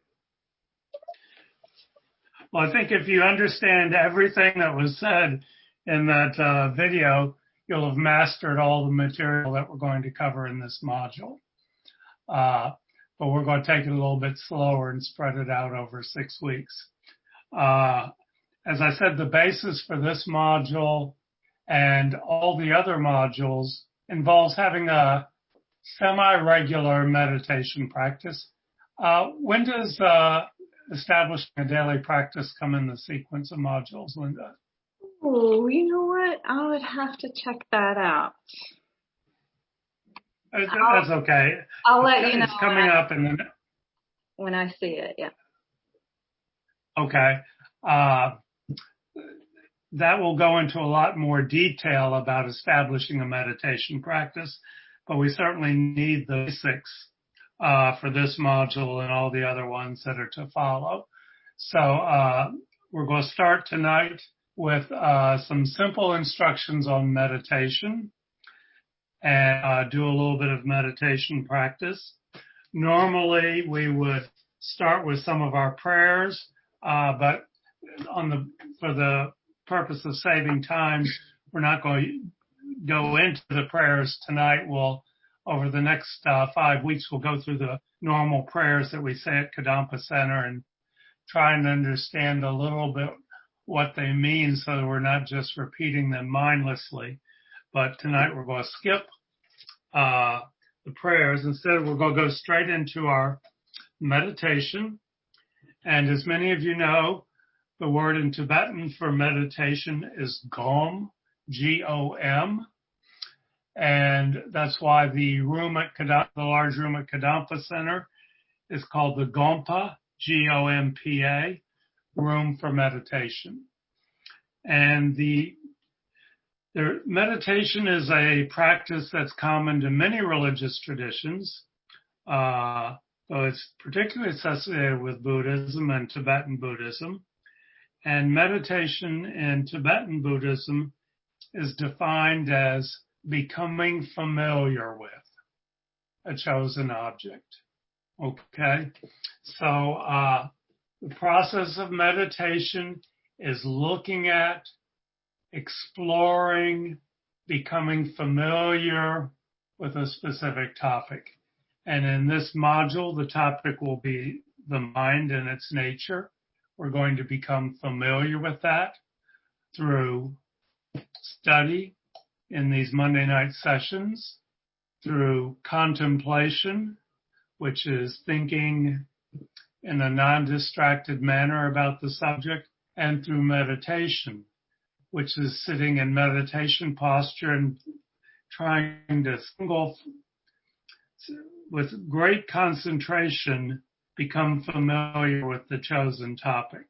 S3: Well, I think if you understand everything that was said in that video, you'll have mastered all the material that we're going to cover in this module. But we're going to take it a little bit slower and spread it out over 6 weeks. As I said, the basis for this module and all the other modules involves having a semi-regular meditation practice. When does establishing a daily practice come in the sequence of modules, Linda?
S1: Oh, you know what? I would have to check that out.
S3: That's okay.
S1: I'll let you know.
S3: It's coming up in the...
S1: when I see it, yeah.
S3: Okay. That will go into a lot more detail about establishing a meditation practice, but we certainly need the basics for this module and all the other ones that are to follow. So we're going to start tonight with some simple instructions on meditation and do a little bit of meditation practice. Normally, we would start with some of our prayers, but for the purpose of saving time, we're not going to go into the prayers tonight. Over the next 5 weeks, we'll go through the normal prayers that we say at Kadampa Center and try and understand a little bit what they mean so that we're not just repeating them mindlessly. But tonight we're going to skip the prayers. Instead, we're going to go straight into our meditation. And as many of you know, the word in Tibetan for meditation is Gom, G-O-M. And that's why the room at the large room at Kadampa Center is called the Gompa, G-O-M-P-A, room for meditation. And the meditation is a practice that's common to many religious traditions, though it's particularly associated with Buddhism and Tibetan Buddhism. And meditation in Tibetan Buddhism is defined as becoming familiar with a chosen object. Okay? So the process of meditation is looking at, exploring, becoming familiar with a specific topic. And in this module, the topic will be the mind and its nature. We're going to become familiar with that through study in these Monday night sessions, through contemplation, which is thinking in a non-distracted manner about the subject, and through meditation, which is sitting in meditation posture and trying to with great concentration, become familiar with the chosen topic.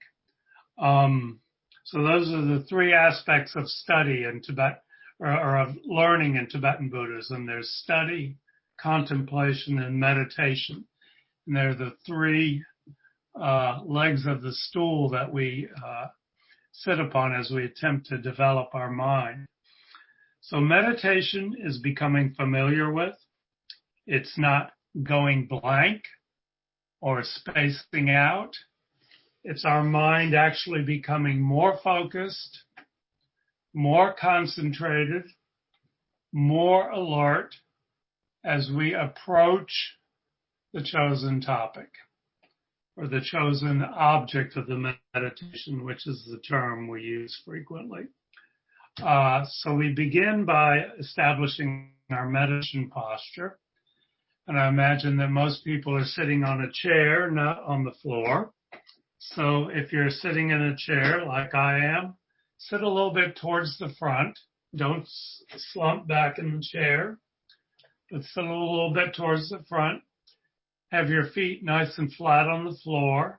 S3: So those are the three aspects of study in Tibet, or of learning in Tibetan Buddhism. There's study, contemplation, and meditation. And they're the three legs of the stool that we sit upon as we attempt to develop our mind. So meditation is becoming familiar with. It's not going blank or spacing out. It's our mind actually becoming more focused, more concentrated, more alert as we approach the chosen topic or the chosen object of the meditation, which is the term we use frequently. So we begin by establishing our meditation posture. And I imagine that most people are sitting on a chair, not on the floor. So if you're sitting in a chair like I am, sit a little bit towards the front. Don't slump back in the chair, but sit a little bit towards the front. Have your feet nice and flat on the floor.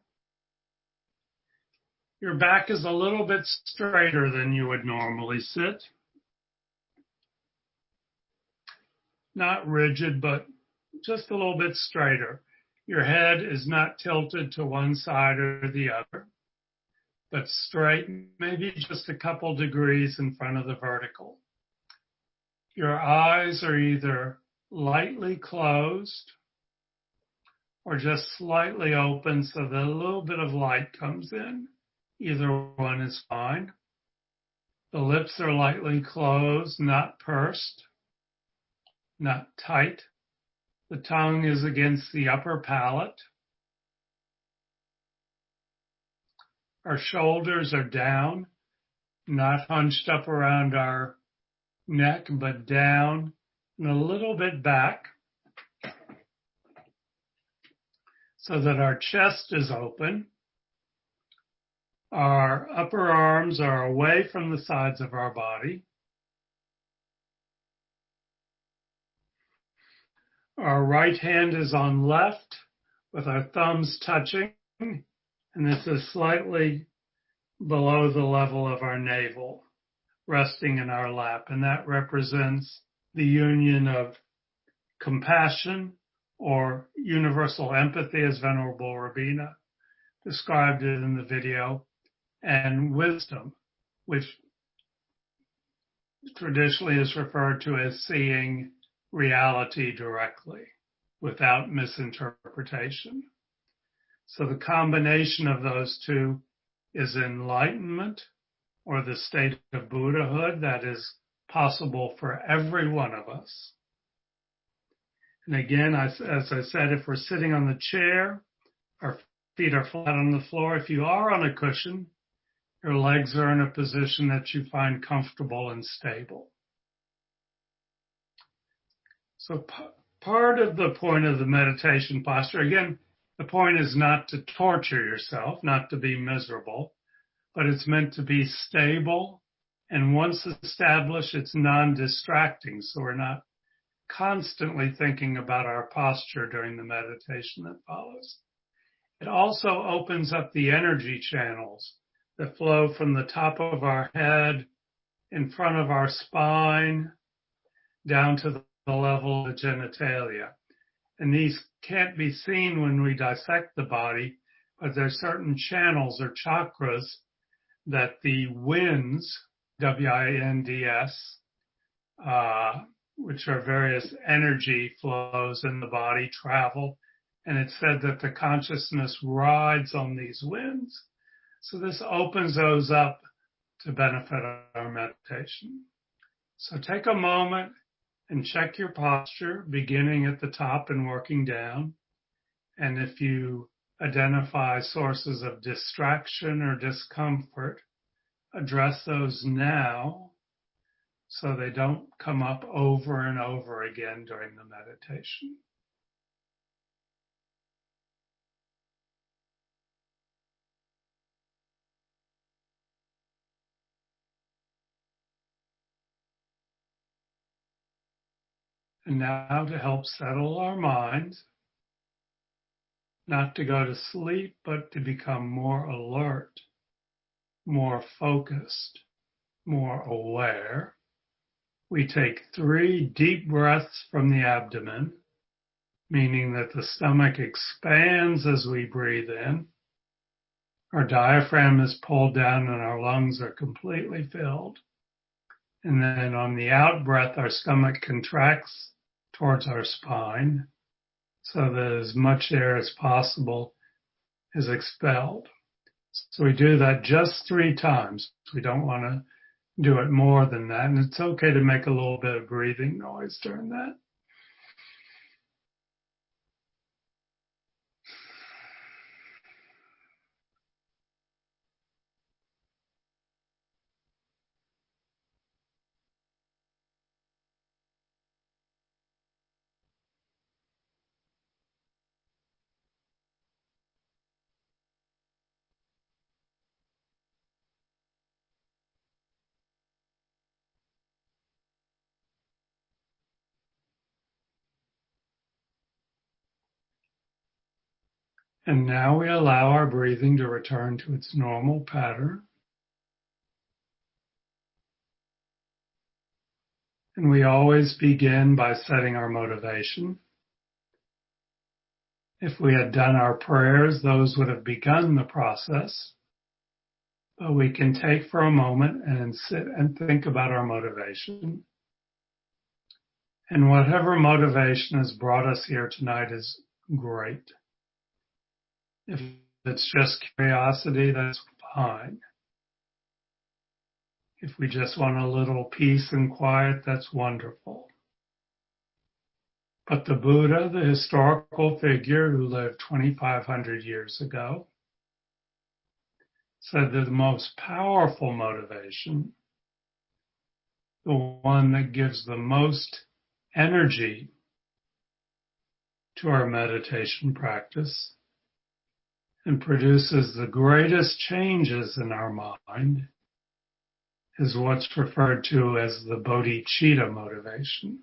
S3: Your back is a little bit straighter than you would normally sit. Not rigid, but just a little bit straighter. Your head is not tilted to one side or the other, but straight, maybe just a couple degrees in front of the vertical. Your eyes are either lightly closed or just slightly open so that a little bit of light comes in. Either one is fine. The lips are lightly closed, not pursed, not tight. The tongue is against the upper palate. Our shoulders are down, not hunched up around our neck, but down and a little bit back so that our chest is open. Our upper arms are away from the sides of our body. Our right hand is on left with our thumbs touching, and this is slightly below the level of our navel, resting in our lap. And that represents the union of compassion or universal empathy, as Venerable Rabina described it in the video, and wisdom, which traditionally is referred to as seeing reality directly without misinterpretation. So the combination of those two is enlightenment, or the state of Buddhahood that is possible for every one of us. And again, as I said, if we're sitting on the chair, our feet are flat on the floor. If you are on a cushion, your legs are in a position that you find comfortable and stable. So part of the point of the meditation posture, again, the point is not to torture yourself, not to be miserable, but it's meant to be stable. And once established, it's non-distracting. So we're not constantly thinking about our posture during the meditation that follows. It also opens up the energy channels that flow from the top of our head, in front of our spine, down to the level of the genitalia. And these can't be seen when we dissect the body, but there's certain channels or chakras that the winds, W-I-N-D-S, which are various energy flows in the body, travel. And it's said that the consciousness rides on these winds. So this opens those up to benefit our meditation. So take a moment and check your posture, beginning at the top and working down. And if you identify sources of distraction or discomfort, address those now so they don't come up over and over again during the meditation. And now to help settle our minds, not to go to sleep, but to become more alert, more focused, more aware, we take 3 deep breaths from the abdomen, meaning that the stomach expands as we breathe in. Our diaphragm is pulled down and our lungs are completely filled. And then on the out breath, our stomach contracts towards our spine so that as much air as possible is expelled. So we do that just 3 times. We don't want to do it more than that. And it's okay to make a little bit of breathing noise during that. And now we allow our breathing to return to its normal pattern. And we always begin by setting our motivation. If we had done our prayers, those would have begun the process. But we can take for a moment and sit and think about our motivation. And whatever motivation has brought us here tonight is great. If it's just curiosity, that's fine. If we just want a little peace and quiet, that's wonderful. But the Buddha, the historical figure who lived 2,500 years ago, said that the most powerful motivation, the one that gives the most energy to our meditation practice and produces the greatest changes in our mind, is what's referred to as the bodhicitta motivation.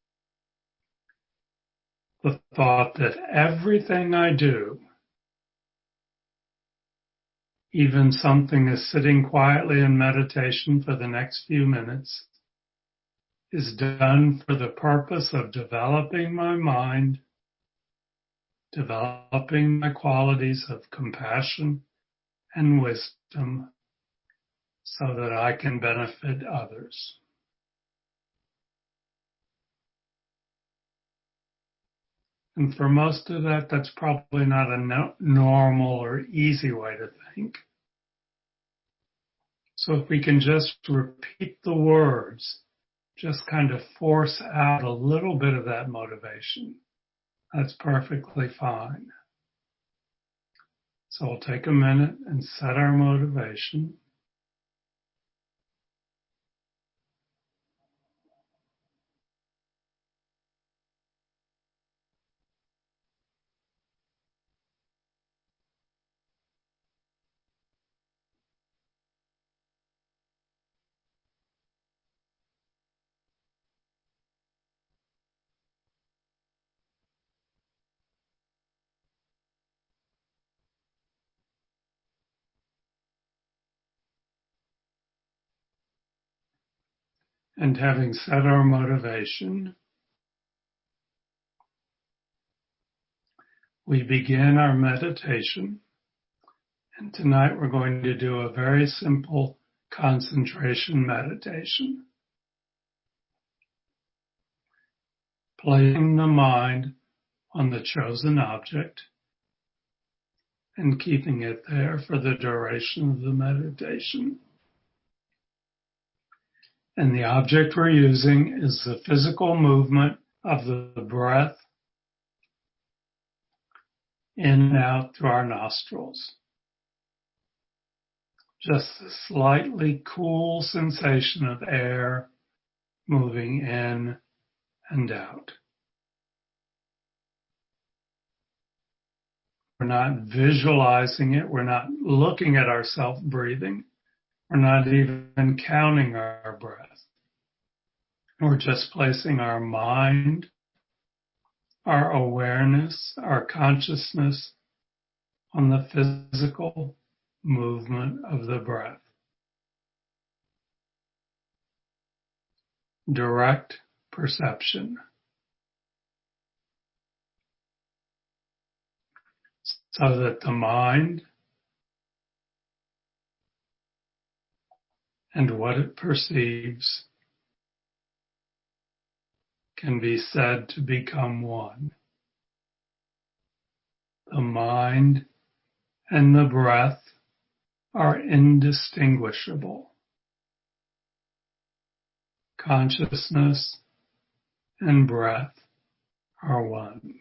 S3: The thought that everything I do, even something as sitting quietly in meditation for the next few minutes, is done for the purpose of developing my mind developing my qualities of compassion and wisdom so that I can benefit others. And for most of that, that's probably not a normal or easy way to think. So if we can just repeat the words, just kind of force out a little bit of that motivation, that's perfectly fine. So we'll take a minute and set our motivation. And having set our motivation, we begin our meditation. And tonight we're going to do a very simple concentration meditation. Placing the mind on the chosen object and keeping it there for the duration of the meditation. And the object we're using is the physical movement of the breath in and out through our nostrils. Just the slightly cool sensation of air moving in and out. We're not visualizing it. We're not looking at ourselves breathing. We're not even counting our breath. We're just placing our mind, our awareness, our consciousness on the physical movement of the breath. Direct perception. So that the mind and what it perceives can be said to become one. The mind and the breath are indistinguishable. Consciousness and breath are one.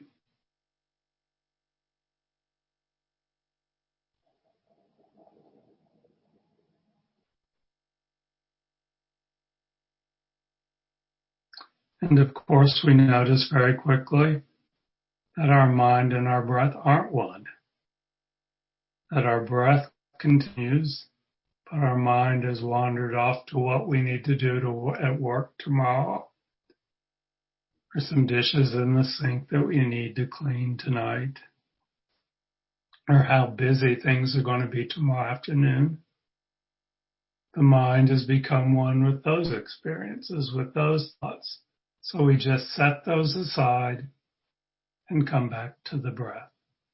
S3: And of course, we notice very quickly that our mind and our breath aren't one. That our breath continues, but our mind has wandered off to what we need to do at work tomorrow, or some dishes in the sink that we need to clean tonight, or how busy things are going to be tomorrow afternoon. The mind has become one with those experiences, with those thoughts. So we just set those aside and come back to the breath.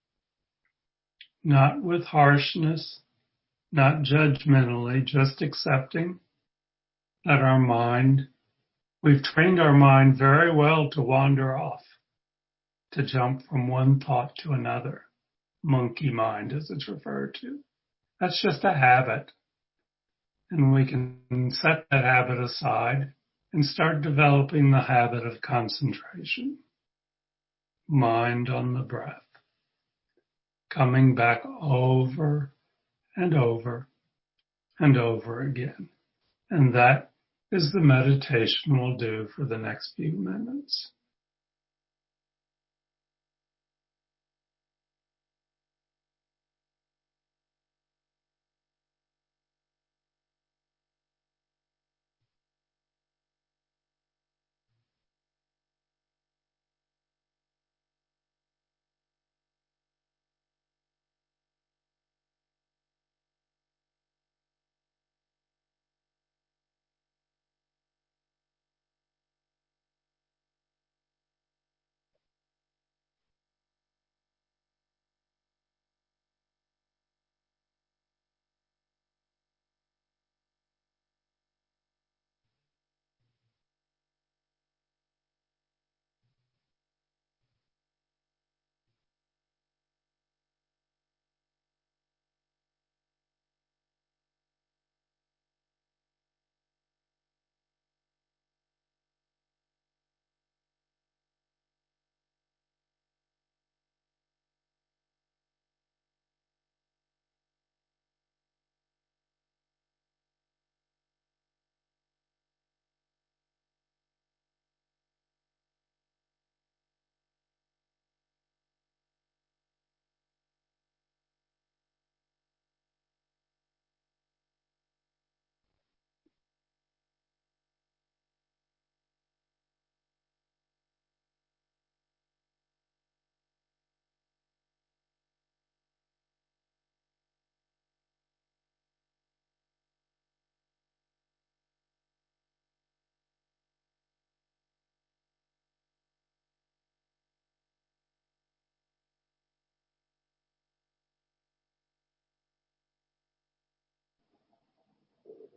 S3: Not with harshness, not judgmentally, just accepting that our mind, we've trained our mind very well to wander off, to jump from one thought to another. Monkey mind, as it's referred to. That's just a habit. And we can set that habit aside and start developing the habit of concentration. Mind on the breath. Coming back over and over and over again. And that is the meditation we'll do for the next few minutes.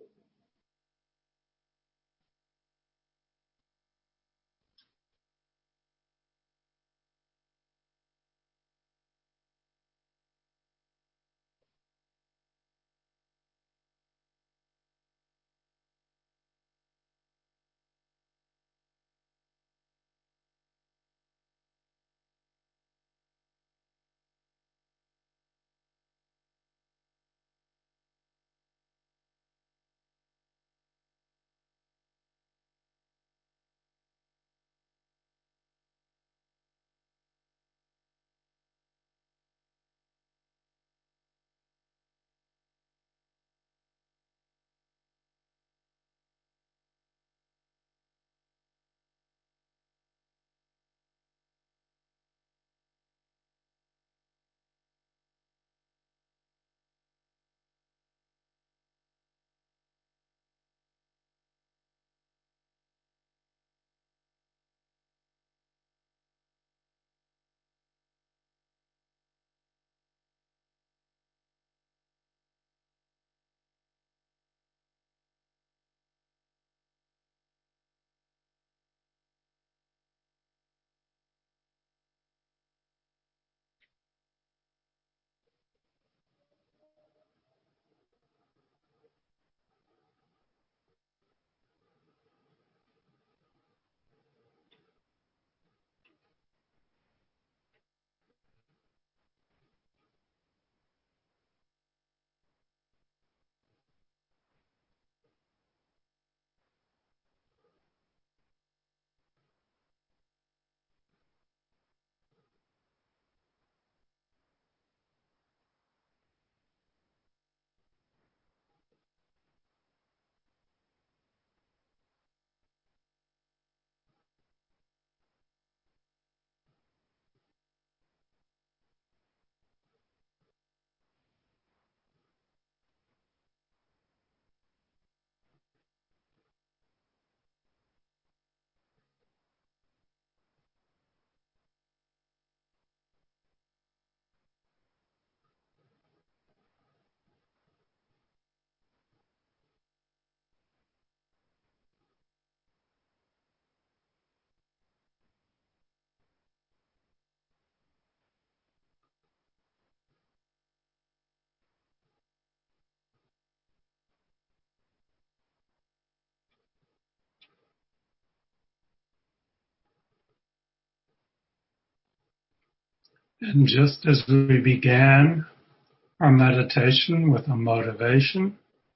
S3: And just as we began our meditation with a motivation,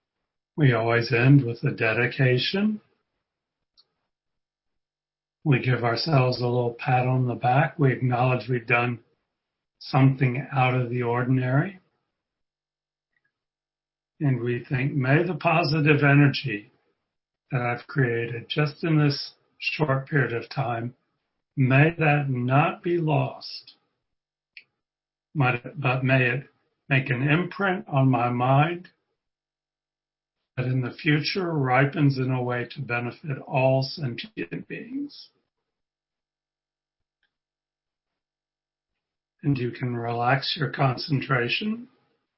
S3: we always end with a dedication. We give ourselves a little pat on the back. We acknowledge we've done something out of the ordinary. And we think, may the positive energy that I've created just in this short period of time, may that not be lost, but may it make an imprint on my mind that in the future ripens in a way to benefit all sentient beings. And you can relax your concentration.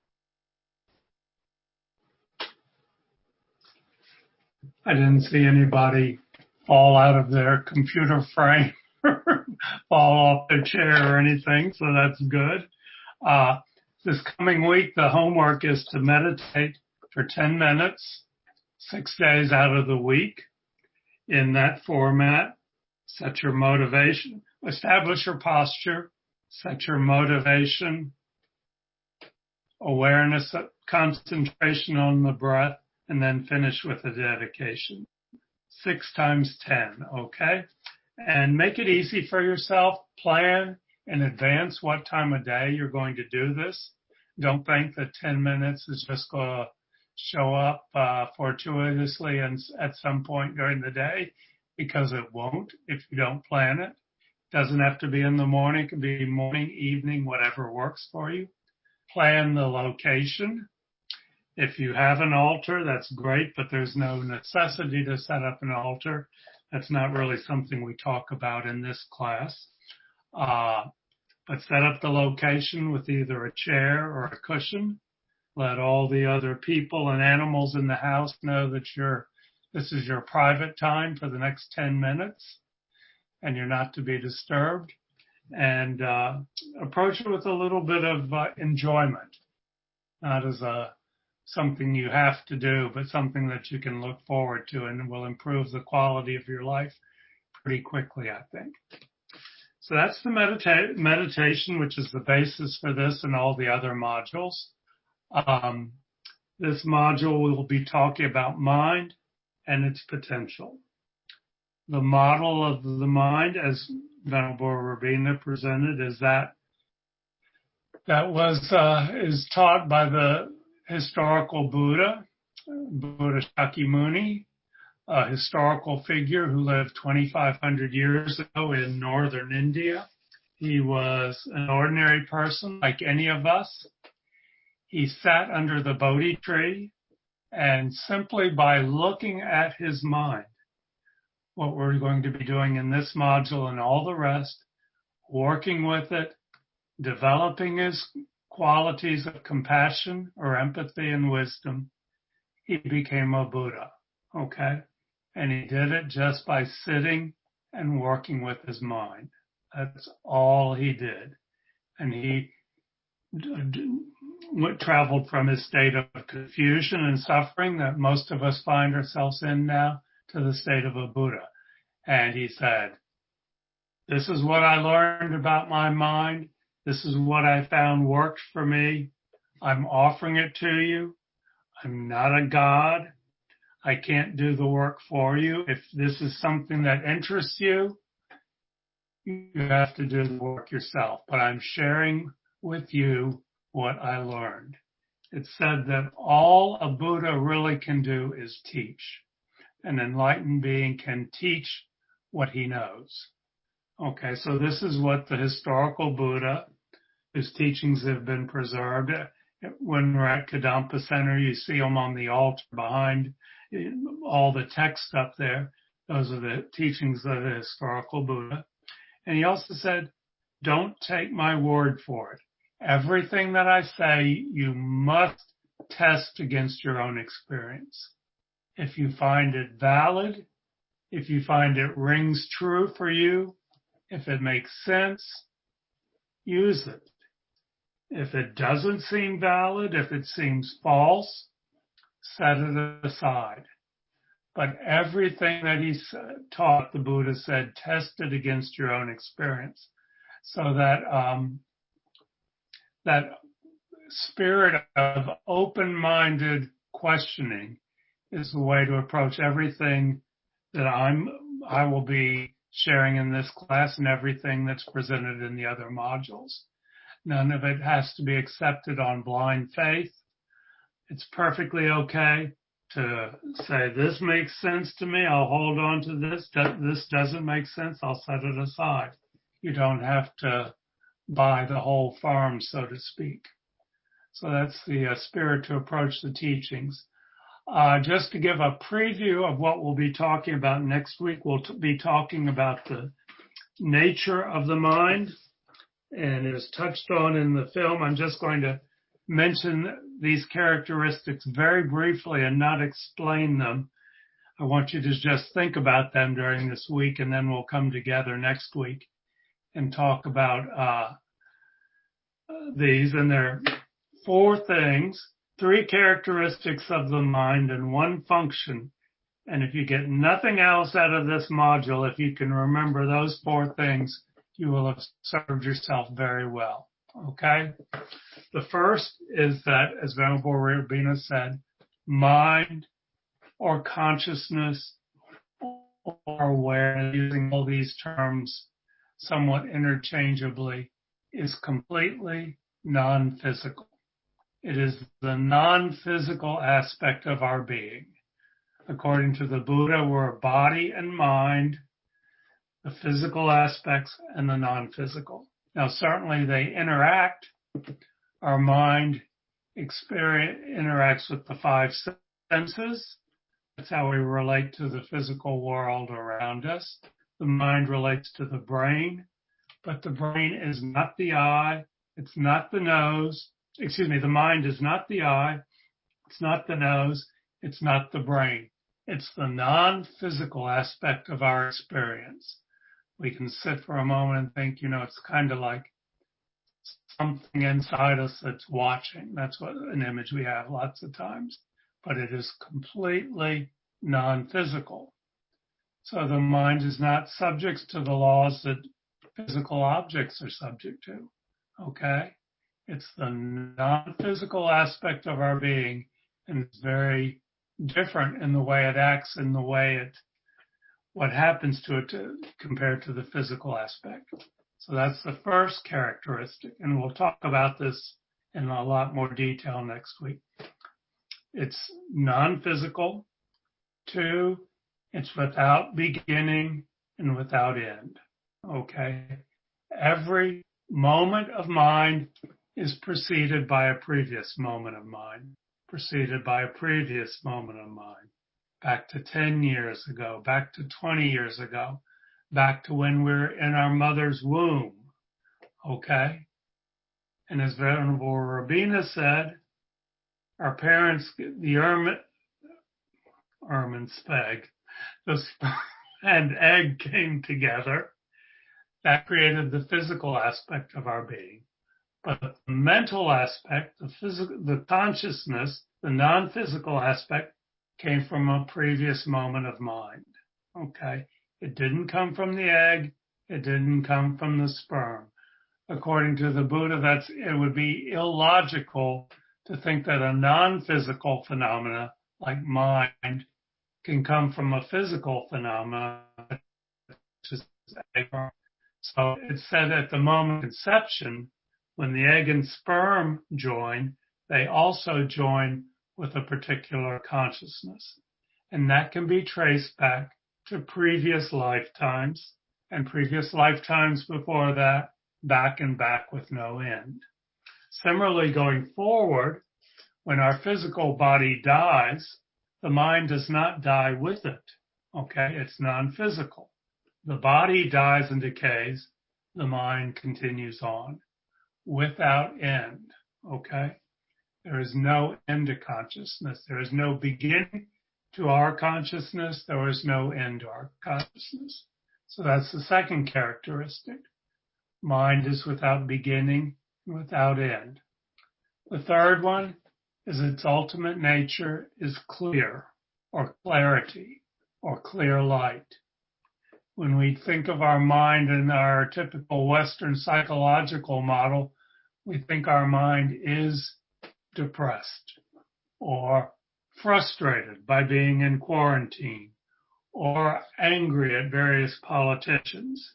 S3: I didn't see anybody fall out of their computer frame, fall off their chair or anything, so that's good. This coming week, the homework is to meditate for 10 minutes, 6 days out of the week. In that format, set your motivation, establish your posture, set your motivation, awareness, concentration on the breath, and then finish with a dedication. 6 times 10, okay? And make it easy for yourself. Plan in advance what time of day you're going to do this. Don't think that 10 minutes is just going to show up fortuitously and at some point during the day, because it won't if you don't plan it. It doesn't have to be in the morning. It can be morning, evening, whatever works for you. Plan the location. If you have an altar, that's great, but there's no necessity to set up an altar. That's not really something we talk about in this class. But set up the location with either a chair or a cushion. Let all the other people and animals in the house know that this is your private time for the next 10 minutes and you're not to be disturbed. And approach it with a little bit of enjoyment, not as something you have to do, but something that you can look forward to and will improve the quality of your life pretty quickly, I think. So that's the meditation, which is the basis for this and all the other modules. This module will be talking about mind and its potential. The model of the mind, as Venerable Rabina presented, is is taught by the historical Buddha Shakyamuni, a historical figure who lived 2,500 years ago in northern India. He was an ordinary person like any of us. He sat under the Bodhi tree, and simply by looking at his mind, what we're going to be doing in this module and all the rest, working with it, developing his qualities of compassion or empathy and wisdom, he became a Buddha, okay? And he did it just by sitting and working with his mind. That's all he did. And he traveled from his state of confusion and suffering that most of us find ourselves in now to the state of a Buddha. And he said, this is what I learned about my mind. This is what I found worked for me. I'm offering it to you. I'm not a God. I can't do the work for you. If this is something that interests you, you have to do the work yourself. But I'm sharing with you what I learned. It's said that all a Buddha really can do is teach. An enlightened being can teach what he knows. Okay, so this is what the historical Buddha, his teachings have been preserved. When we're at Kadampa Center, you see them on the altar behind all the text up there. Those are the teachings of the historical Buddha. And he also said, don't take my word for it. Everything that I say, you must test against your own experience. If you find it valid, if you find it rings true for you, if it makes sense, use it. If it doesn't seem valid, if it seems false, set it aside. But everything that he taught, the Buddha said, test it against your own experience. So that that spirit of open-minded questioning is the way to approach everything that I will be sharing in this class and everything that's presented in the other modules. None of it has to be accepted on blind faith. It's perfectly okay to say, this makes sense to me, I'll hold on to this. This doesn't make sense, I'll set it aside. You don't have to buy the whole farm, so to speak. So that's the spirit to approach the teachings. Just to give a preview of what we'll be talking about next week, we'll be talking about the nature of the mind, and it is touched on in the film. I'm just going to mention these characteristics very briefly and not explain them. I want you to just think about them during this week, and then we'll come together next week and talk about these. And there are 4 things, 3 characteristics of the mind and 1 function. And if you get nothing else out of this module, if you can remember those 4 things, you will have served yourself very well. Okay? The first is that, as Venerable Rabina said, mind or consciousness or awareness, using all these terms somewhat interchangeably, is completely non-physical. It is the non-physical aspect of our being. According to the Buddha, we're body and mind, the physical aspects and the non-physical. Now, certainly they interact. Our mind interacts with the 5 senses. That's how we relate to the physical world around us. The mind relates to the brain, but the brain is not the eye, it's not the nose, the mind is not the eye, it's not the nose, it's not the brain. It's the non-physical aspect of our experience. We can sit for a moment and think, it's kind of like something inside us that's watching. That's what an image we have lots of times, but it is completely non-physical. So the mind is not subject to the laws that physical objects are subject to. Okay? It's the non-physical aspect of our being, and it's very different in the way it acts, in the way what happens to it compared to the physical aspect. So that's the first characteristic, and we'll talk about this in a lot more detail next week. It's non-physical. 2, it's without beginning and without end. Okay? Every moment of mind is preceded by a previous moment of mind, preceded by a previous moment of mind, back to 10 years ago, back to 20 years ago, back to when we're in our mother's womb. Okay? And as Venerable Rabina said, our parents, the Ermin Speg, the sperm and egg came together. That created the physical aspect of our being. But the mental aspect, the consciousness, the non-physical aspect came from a previous moment of mind. Okay? It didn't come from the egg. It didn't come from the sperm. According to the Buddha, it would be illogical to think that a non-physical phenomena like mind can come from a physical phenomena, which is egg. So it's said at the moment of conception, when the egg and sperm join, they also join with a particular consciousness. And that can be traced back to previous lifetimes and previous lifetimes before that, back and back with no end. Similarly, going forward, when our physical body dies, the mind does not die with it. Okay? It's non-physical. The body dies and decays. The mind continues on without end. Okay? There is no end to consciousness. There is no beginning to our consciousness. There is no end to our consciousness. So that's the second characteristic. Mind is without beginning, without end. The third one is its ultimate nature is clear, or clarity, or clear light. When we think of our mind in our typical Western psychological model, we think our mind is depressed or frustrated by being in quarantine or angry at various politicians.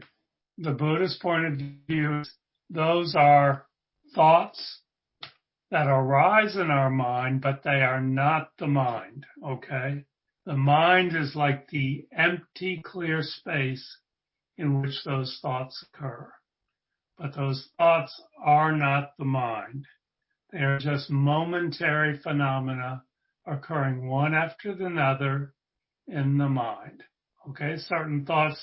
S3: The Buddhist point of view is those are thoughts that arise in our mind, but they are not the mind, okay? The mind is like the empty, clear space in which those thoughts occur. But those thoughts are not the mind. They are just momentary phenomena occurring one after another in the mind. Okay, certain thoughts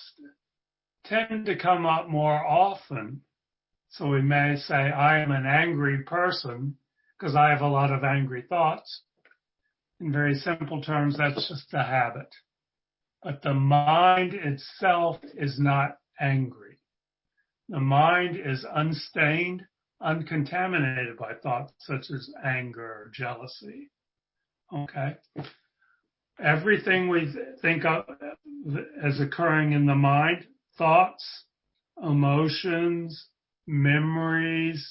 S3: tend to come up more often. So we may say, I am an angry person because I have a lot of angry thoughts. In very simple terms, that's just a habit. But the mind itself is not angry. The mind is unstained, uncontaminated by thoughts such as anger or jealousy. Okay? Everything we think of as occurring in the mind, thoughts, emotions, memories,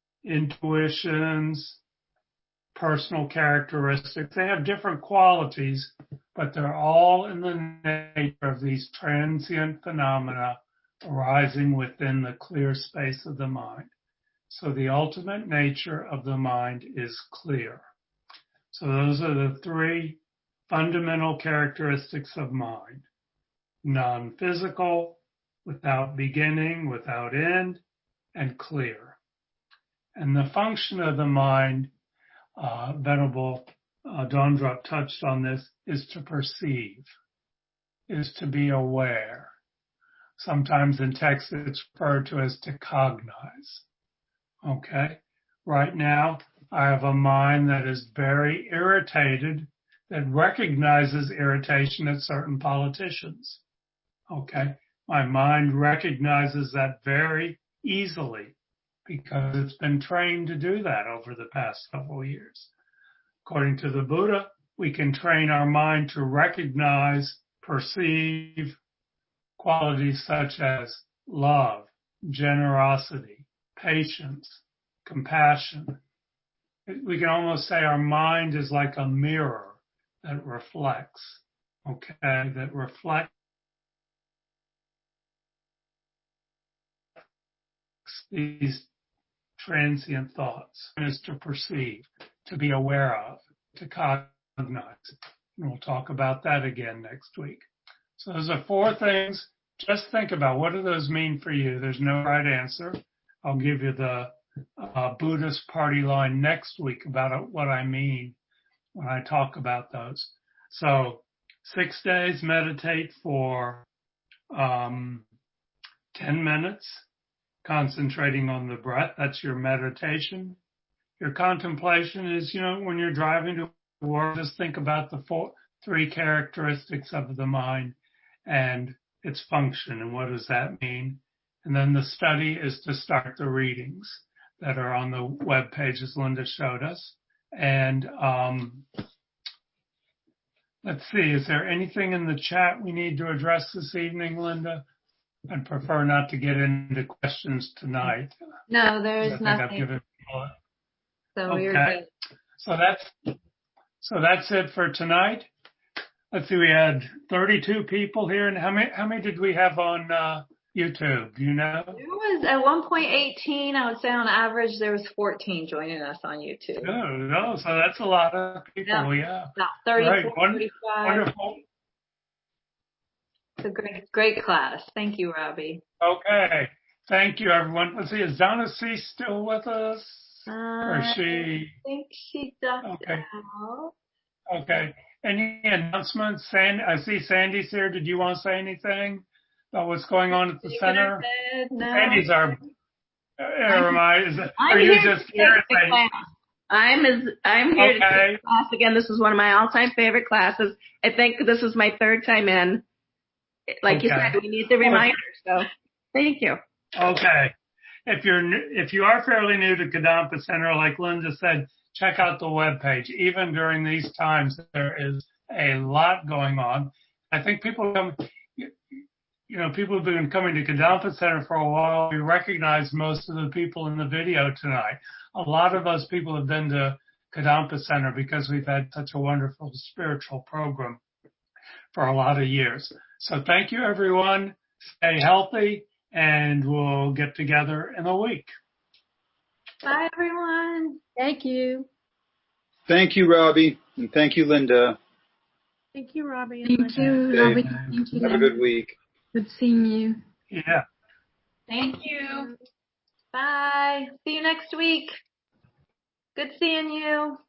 S3: intuitions, personal characteristics, they have different qualities, but they're all in the nature of these transient phenomena arising within the clear space of the mind. So the ultimate nature of the mind is clear. So those are the three fundamental characteristics of mind. Non-physical, without beginning, without end, and clear. And the function of the mind, Venerable Dondrup touched on this, is to perceive, is to be aware. Sometimes in text it's referred to as to cognize. Okay? Right now, I have a mind that is very irritated, that recognizes irritation at certain politicians. Okay? My mind recognizes that very easily because it's been trained to do that over the past couple of years. According to the Buddha, we can train our mind to recognize, perceive qualities such as love, generosity, patience, compassion. We can almost say our mind is like a mirror that reflects, okay, that reflects these transient thoughts, and is to perceive, to be aware of, to cognize. And we'll talk about that again next week. So those are 4 things. Just think about, what do those mean for you? There's no right answer. I'll give you the Buddhist party line next week about what I mean when I talk about those. So 6 days, meditate for 10 minutes, concentrating on the breath. That's your meditation. Your contemplation is, when you're driving to work, just think about the 3 characteristics of the mind and its function and what does that mean. And then the study is to start the readings that are on the web page as Linda showed us. And let's see, is there anything in the chat we need to address this evening, Linda? I'd prefer not to get into questions tonight.
S1: No, there's nothing.
S3: I've given
S1: so you're good.
S3: So that's it for tonight. Let's see, we had 32 people here, and how many did we have on YouTube? Do you know?
S1: There was at one point 18. I would say on average there was 14 joining us on YouTube.
S3: Oh, no, so that's a lot of people. Yeah.
S1: About 34,
S3: right.
S1: 35.
S3: Wonderful.
S1: It's a great class. Thank you, Robbie.
S3: Okay. Thank you, everyone. Let's see, is Donna C. still with us? Or is she?
S1: I think she ducked out.
S3: Okay. Any announcements? I see Sandy's here. Did you want to say anything about what's going on at the center?
S1: No.
S3: Sandy's our. Are you just here?
S8: I'm here to take class again. This is one of my all-time favorite classes. I think this is my 3rd time in. Like you said, we need the reminder. So thank you.
S3: Okay. If you are fairly new to Kadampa Center, like Linda said, check out the webpage. Even during these times, there is a lot going on. I think people have been coming to Kadampa Center for a while. We recognize most of the people in the video tonight. A lot of those people have been to Kadampa Center because we've had such a wonderful spiritual program for a lot of years. So thank you, everyone. Stay healthy, and we'll get together in a week.
S1: Bye, everyone.
S2: Thank you.
S9: Thank you, Robbie, and thank you, Linda.
S2: Thank you, Robbie.
S10: Thank you, Robbie. Thank you.
S9: Have a good week.
S10: Good seeing you.
S3: Yeah.
S1: Thank you. Bye. See you next week. Good seeing you.